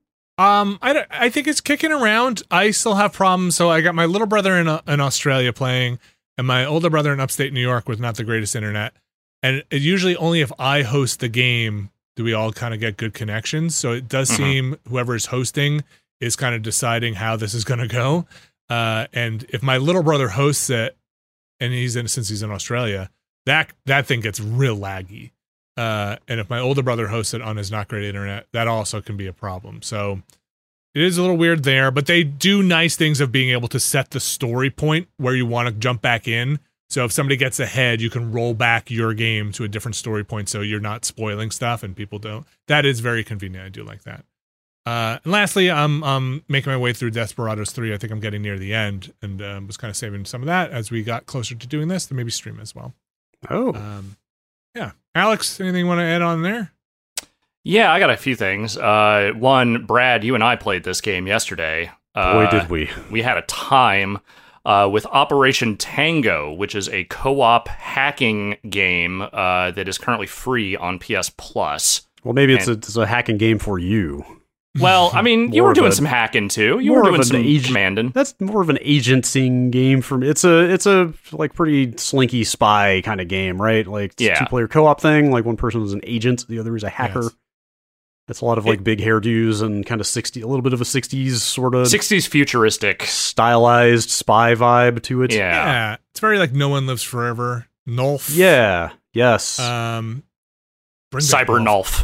I think it's kicking around. I still have problems. So I got my little brother in Australia playing, and my older brother in upstate New York with not the greatest internet. And it usually only if I host the game do we all kind of get good connections. So it does seem whoever is hosting is kind of deciding how this is going to go. And if my little brother hosts it, and since he's in Australia, that thing gets real laggy. And if my older brother hosts it on his not great internet, that also can be a problem. So it is a little weird there, but they do nice things of being able to set the story point where you want to jump back in. So if somebody gets ahead, you can roll back your game to a different story point so you're not spoiling stuff and people don't. That is very convenient. I do like that. And lastly, I'm making my way through Desperados 3. I think I'm getting near the end, and was kind of saving some of that as we got closer to doing this, to maybe stream as well. Oh. Yeah. Alex, anything you want to add on there? Yeah, I got a few things. One, Brad, you and I played this game yesterday. Boy, did we. We had a time with Operation Tango, which is a co-op hacking game that is currently free on PS Plus. Well, maybe it's a hacking game for you. Well, I mean, you were doing some hacking too. You were doing some commanding. That's more of an agenting game for me. It's a like pretty slinky spy kind of game, right? Like it's a 2-player co-op thing. Like one person is an agent, the other is a hacker. Yes. It's a lot of like big hairdos and kind of a little bit of a 60s sort of 60s futuristic stylized spy vibe to it. Yeah. It's very like No One Lives Forever. Nulf. Yeah. Yes. Cybernulf.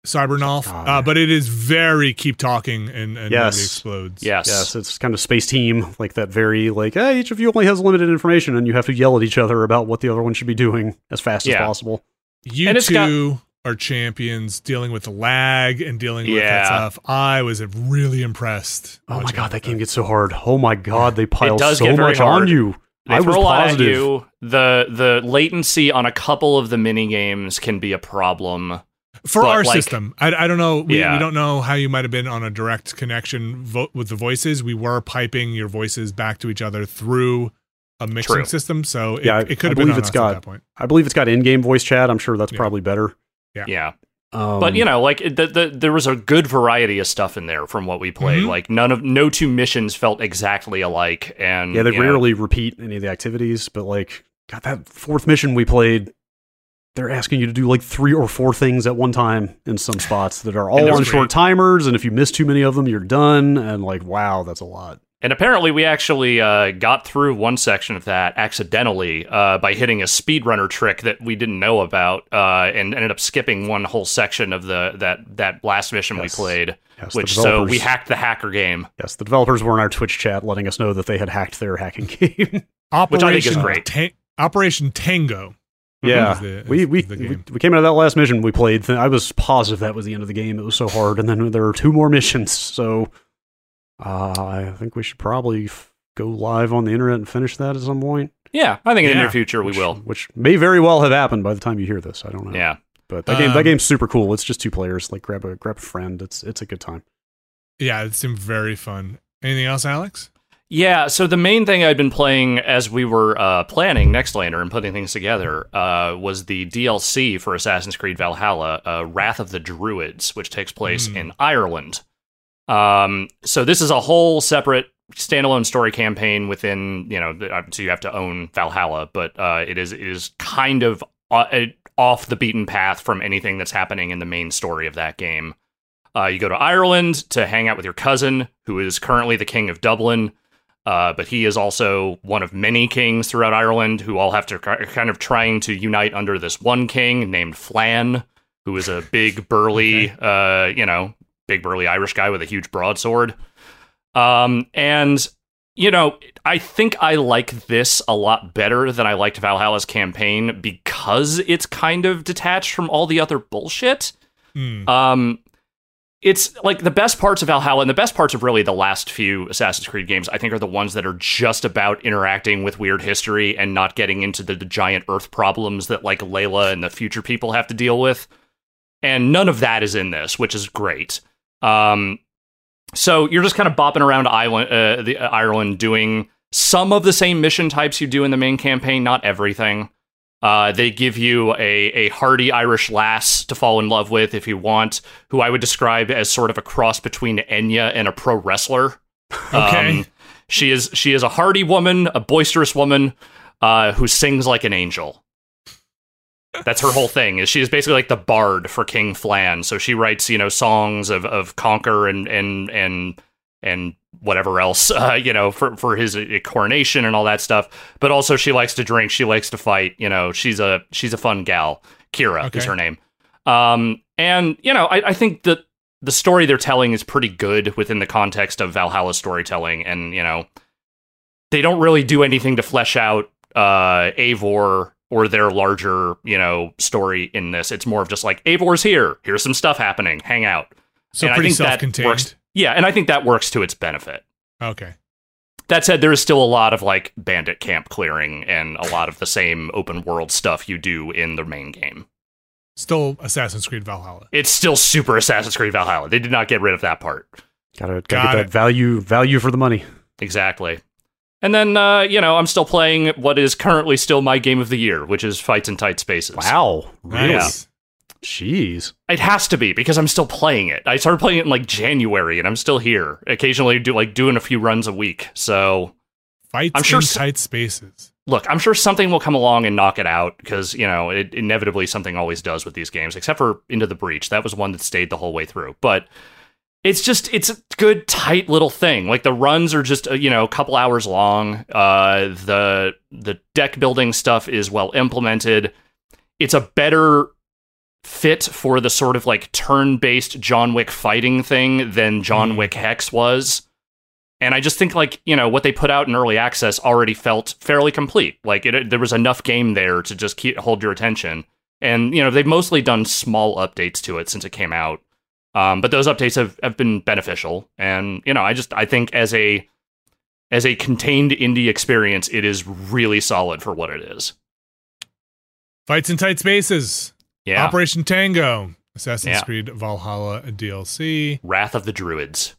But it is very keep talking and nobody explodes. Yes, it's kind of Space Team, like that very like, hey, each of you only has limited information and you have to yell at each other about what the other one should be doing as fast as possible. You two are champions dealing with the lag and dealing with that stuff. I was really impressed. Oh my god, that game gets so hard. Oh my god, they pile so much on you. They throw a lot at you. The latency on a couple of the mini games can be a problem. For our system, I don't know. We don't know how you might have been on a direct connection with the voices. We were piping your voices back to each other through a mixing system, so it could have been on us at that point. I believe it's got in-game voice chat. I'm sure that's probably better. Yeah. But like there was a good variety of stuff in there from what we played. Like no two missions felt exactly alike, and they rarely repeat any of the activities. But like, God, that 4th mission we played, they're asking you to do like 3 or 4 things at one time in some spots that are all on short timers, and if you miss too many of them, you're done. And like, wow, that's a lot. And apparently we actually got through one section of that accidentally by hitting a speedrunner trick that we didn't know about, and ended up skipping one whole section of that last mission we played. Yes, so we hacked the hacker game. Yes, the developers were in our Twitch chat letting us know that they had hacked their hacking game. Which I think is great. Operation Tango. Yeah, we came out of that last mission we played. I was positive that was the end of the game. It was so hard, and then there were 2 more missions. So I think we should probably go live on the internet and finish that at some point. Yeah, I think in the near future we will. Which may very well have happened by the time you hear this. I don't know. Yeah, but that game's super cool. It's just 2 players. Like grab a friend. It's a good time. Yeah, it seemed very fun. Anything else, Alex? Yeah, so the main thing I'd been playing as we were planning Nextlander and putting things together was the DLC for Assassin's Creed Valhalla, Wrath of the Druids, which takes place in Ireland. So this is a whole separate standalone story campaign within, so you have to own Valhalla, but it is kind of off the beaten path from anything that's happening in the main story of that game. You go to Ireland to hang out with your cousin, who is currently the King of Dublin. But he is also one of many kings throughout Ireland who all have to kind of trying to unite under this one king named Flann, who is a big burly, big burly Irish guy with a huge broadsword. And I think I like this a lot better than I liked Valhalla's campaign because it's kind of detached from all the other bullshit. It's like the best parts of Valhalla and the best parts of really the last few Assassin's Creed games, I think, are the ones that are just about interacting with weird history and not getting into the giant Earth problems that like Layla and the future people have to deal with. And none of that is in this, which is great. So you're just kind of bopping around Ireland doing some of the same mission types you do in the main campaign, not everything. They give you a hardy Irish lass to fall in love with if you want, who I would describe as sort of a cross between Enya and a pro wrestler. Okay. She is a hardy woman, a boisterous woman, who sings like an angel. That's her whole thing. Is she is basically like the bard for King Flann. So she writes, songs of conquer and whatever else, for his coronation and all that stuff. But also she likes to drink. She likes to fight. She's a fun gal. Kira is her name. I think that the story they're telling is pretty good within the context of Valhalla storytelling. And, they don't really do anything to flesh out Eivor or their larger, story in this. It's more of just like, Eivor's here. Here's some stuff happening. Hang out. So and pretty I think self-contained. That works, yeah, and I think that works to its benefit. Okay. That said, there is still a lot of like bandit camp clearing and a lot of the same open world stuff you do in the main game. Still Assassin's Creed Valhalla. It's still super Assassin's Creed Valhalla. They did not get rid of that part. Gotta get that value for the money. Exactly. And then, I'm still playing what is currently still my game of the year, which is Fights in Tight Spaces. Wow. Really? Nice. Jeez. It has to be, because I'm still playing it. I started playing it in, like, January, and I'm still here. Occasionally doing a few runs a week, so... Fights in Tight Spaces. Look, I'm sure something will come along and knock it out, because, inevitably something always does with these games, except for Into the Breach. That was one that stayed the whole way through. But it's a good, tight little thing. Like, the runs are just, a couple hours long. The deck building stuff is well implemented. It's a better fit for the sort of, like, turn-based John Wick fighting thing than John Wick Hex was. And I just think, like, what they put out in early access already felt fairly complete. Like, there was enough game there to just hold your attention. And, they've mostly done small updates to it since it came out. But those updates have been beneficial. And, I think as a contained indie experience, it is really solid for what it is. Fights in Tight Spaces. Yeah. Operation Tango. Assassin's Creed Valhalla DLC. Wrath of the Druids.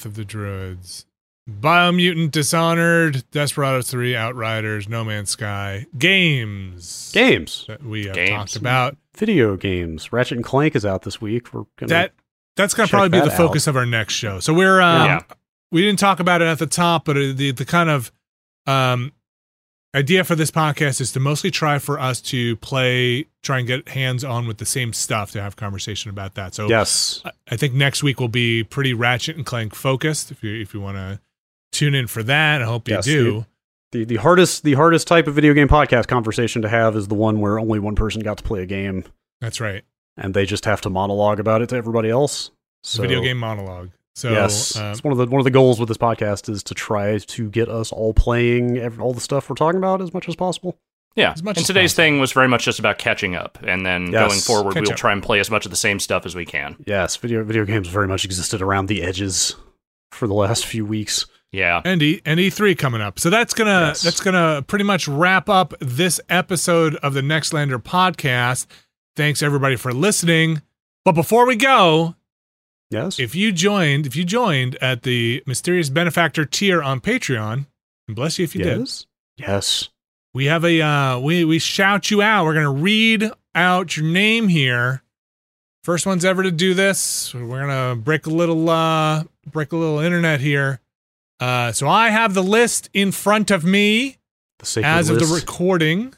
Biomutant, Dishonored, Desperados 3, Outriders, No Man's Sky. Games that we have talked about. Video games. Ratchet and Clank is out this week. We're gonna that's going to probably be the focus of our next show. So we're we didn't talk about it at the top, but the kind of idea for this podcast is to mostly try for us to try and get hands on with the same stuff to have conversation about that. So yes, I think next week will be pretty Ratchet and Clank focused. If you want to tune in for that, I hope you do. The hardest type of video game podcast conversation to have is the one where only one person got to play a game. That's right. And they just have to monologue about it to everybody else. So, video game monologue. So yes, it's one of the goals with this podcast is to try to get us all playing all the stuff we're talking about as much as possible. Yeah, and today's thing was very much just about catching up, and then going forward, we'll try and play as much of the same stuff as we can. Yes, video games very much existed around the edges for the last few weeks. Yeah, and E3 coming up, so that's gonna pretty much wrap up this episode of the Nextlander podcast. Thanks everybody for listening. But before we go, yes, if you joined at the Mysterious Benefactor tier on Patreon, and bless you if you did. Yes. We have we shout you out. We're gonna read out your name here. First ones ever to do this. We're gonna break a little internet here. So I have the list in front of me as of the recording.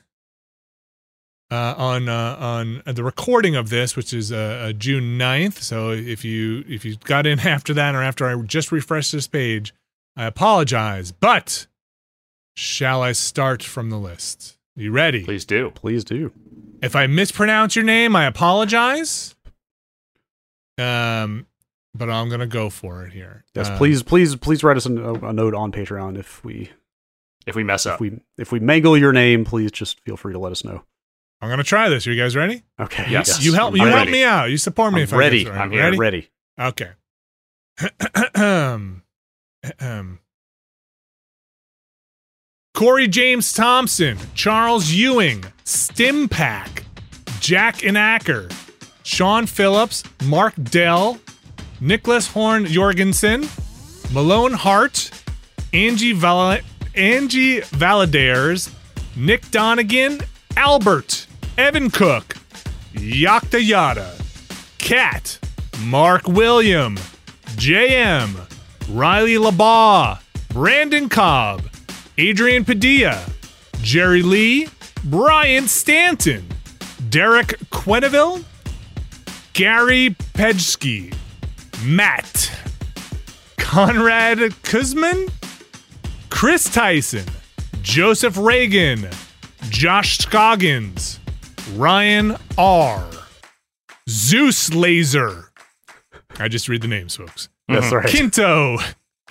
On the recording of this, which is June 9th. So if you got in after that or after I just refreshed this page, I apologize. But shall I start from the list? You ready? Please do. Please do. If I mispronounce your name, I apologize. But I'm gonna go for it here. Yes, please write us a note on Patreon if we mess up. If we mangle your name, please just feel free to let us know. I'm gonna try this. Are you guys ready? Okay. Yes. You help me out. You support me. I'm ready. I'm here. Ready. Okay. Corey James Thompson, Charles Ewing, Stimpack, Jack Inacker, Sean Phillips, Mark Dell, Nicholas Horn Jorgensen, Malone Hart, Angie Valadares, Nick Donegan, Albert, Evan Cook, Yakta Yada, Kat, Mark William, JM, Riley LaBaugh, Brandon Cobb, Adrian Padilla, Jerry Lee, Brian Stanton, Derek Quenneville, Gary Pejsky, Matt, Conrad Kuzman, Chris Tyson, Joseph Reagan, Josh Scoggins, Ryan R, Zeus Laser. I just read the names, folks. That's right. Kinto,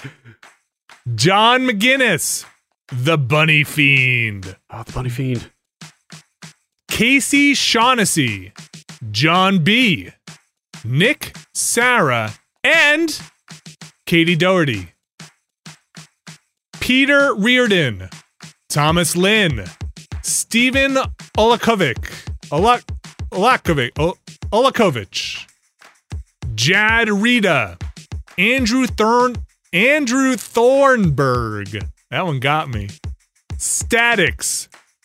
John McGinnis, The Bunny Fiend. Oh, the Bunny Fiend. Casey Shaughnessy, John B, Nick, Sarah, And Katie Doherty, Peter Reardon, Thomas Lynn, Stephen Olakovic, Jad Rita, Andrew Thornburg. That one got me. Statics.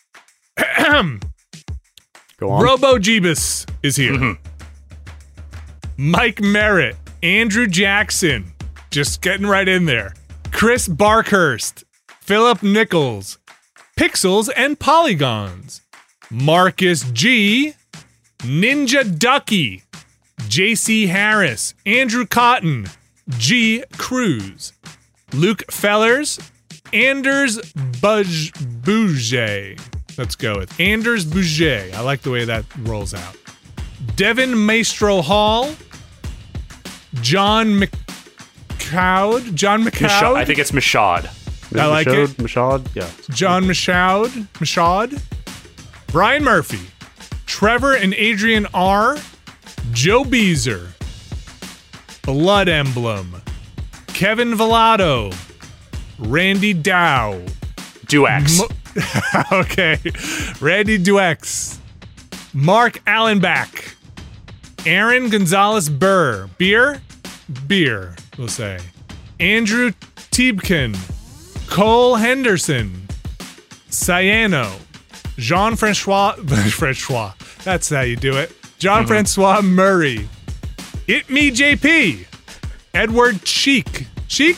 Go on. Robo Jeebus is here. Mm-hmm. Mike Merritt, Andrew Jackson, just getting right in there. Chris Barkhurst, Philip Nichols, Pixels and Polygons, Marcus G, Ninja Ducky, JC Harris, Andrew Cotton, G Cruz, Luke Fellers, Anders Bouget. Let's go with Anders Bouget. I like the way that rolls out. Devin Maestro Hall, John McCowd. I think it's Mashad. I like it. Mashad, yeah. John Mashad. Brian Murphy, Trevor and Adrian R, Joe Beezer, Blood Emblem, Kevin Villado, Randy Dow. Duex. Okay. Randy Duex. Mark Allenbach. Aaron Gonzalez Burr. Beer, we'll say. Andrew Tiebkin. Cole Henderson. Ciano. Jean-Francois. That's how you do it. Jean-Francois Murray. It Me JP. Edward Chick.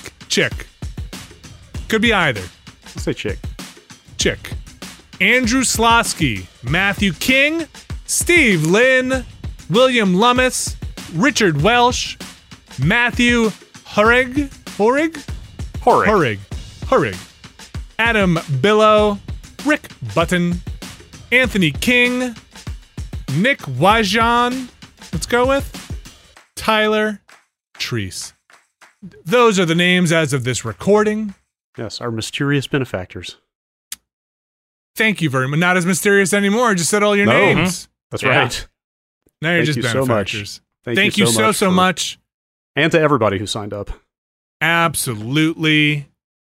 Could be either. Let's say Chick. Andrew Slosky, Matthew King, Steve Lynn, William Lummis, Richard Welsh, Matthew Horig, Adam Billow, Rick Button, Anthony King, Nick Wajan, let's go with Tyler Treese. Those are the names as of this recording. Yes, our mysterious benefactors. Thank you very much. Not as mysterious anymore. I just said all your names. That's right. Now you're just benefactors. Thank you so much. And to everybody who signed up. Absolutely.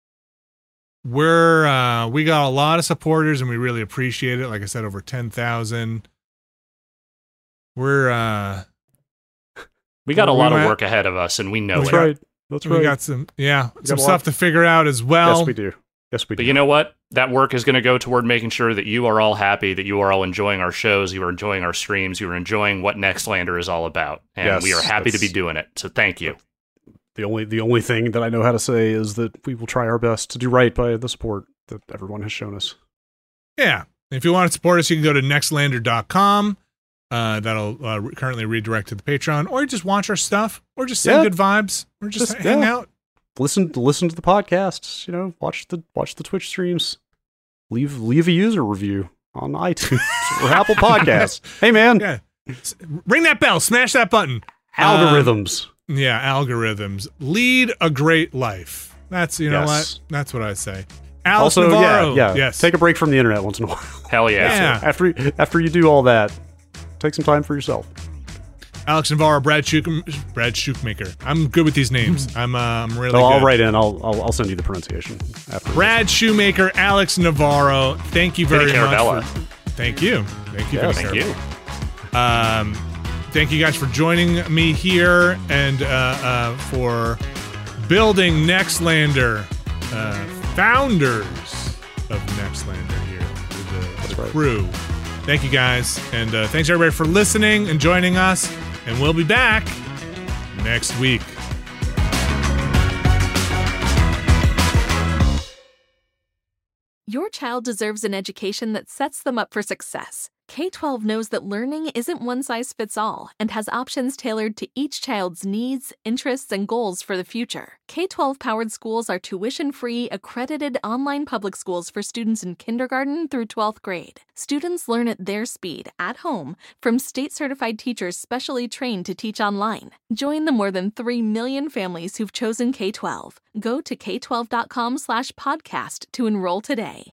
We got a lot of supporters and we really appreciate it. Like I said, over 10,000. We got a lot of work ahead of us and we know That's right. We got some stuff to figure out as well. Yes, we do. But you know what? That work is going to go toward making sure that you are all happy, that you are all enjoying our shows, you are enjoying our streams, you are enjoying what Nextlander is all about. And we are happy to be doing it. So thank you. The only thing that I know how to say is that we will try our best to do right by the support that everyone has shown us. Yeah. If you want to support us, you can go to nextlander.com. That'll currently redirect to the Patreon, or just watch our stuff, or just send good vibes, or just hang out. Listen to the podcasts, watch the Twitch streams, leave a user review on iTunes or Apple Podcasts. Hey man, ring that bell, smash that button. Algorithms. Algorithms lead a great life. That's what that's what I say. Alex also, Navarro, yes. Take a break from the internet once in a while. Hell yeah. After you do all that, take some time for yourself. Alex Navarro, Brad Shoemaker. I'm good with these names. I'm really good. I'll write in. I'll send you the pronunciation after. Brad Shoemaker, Alex Navarro. Thank you very much. Thank you. Thank you. Thank you. Thank you guys for joining me here and for building Nextlander. Founders of Nextlander here with the crew. Thank you guys, and thanks everybody for listening and joining us, and we'll be back next week. Your child deserves an education that sets them up for success. K-12 knows that learning isn't one size fits all and has options tailored to each child's needs, interests, and goals for the future. K-12 powered schools are tuition-free, accredited online public schools for students in kindergarten through 12th grade. Students learn at their speed, at home, from state-certified teachers specially trained to teach online. Join the more than 3 million families who've chosen K-12. Go to k12.com/podcast to enroll today.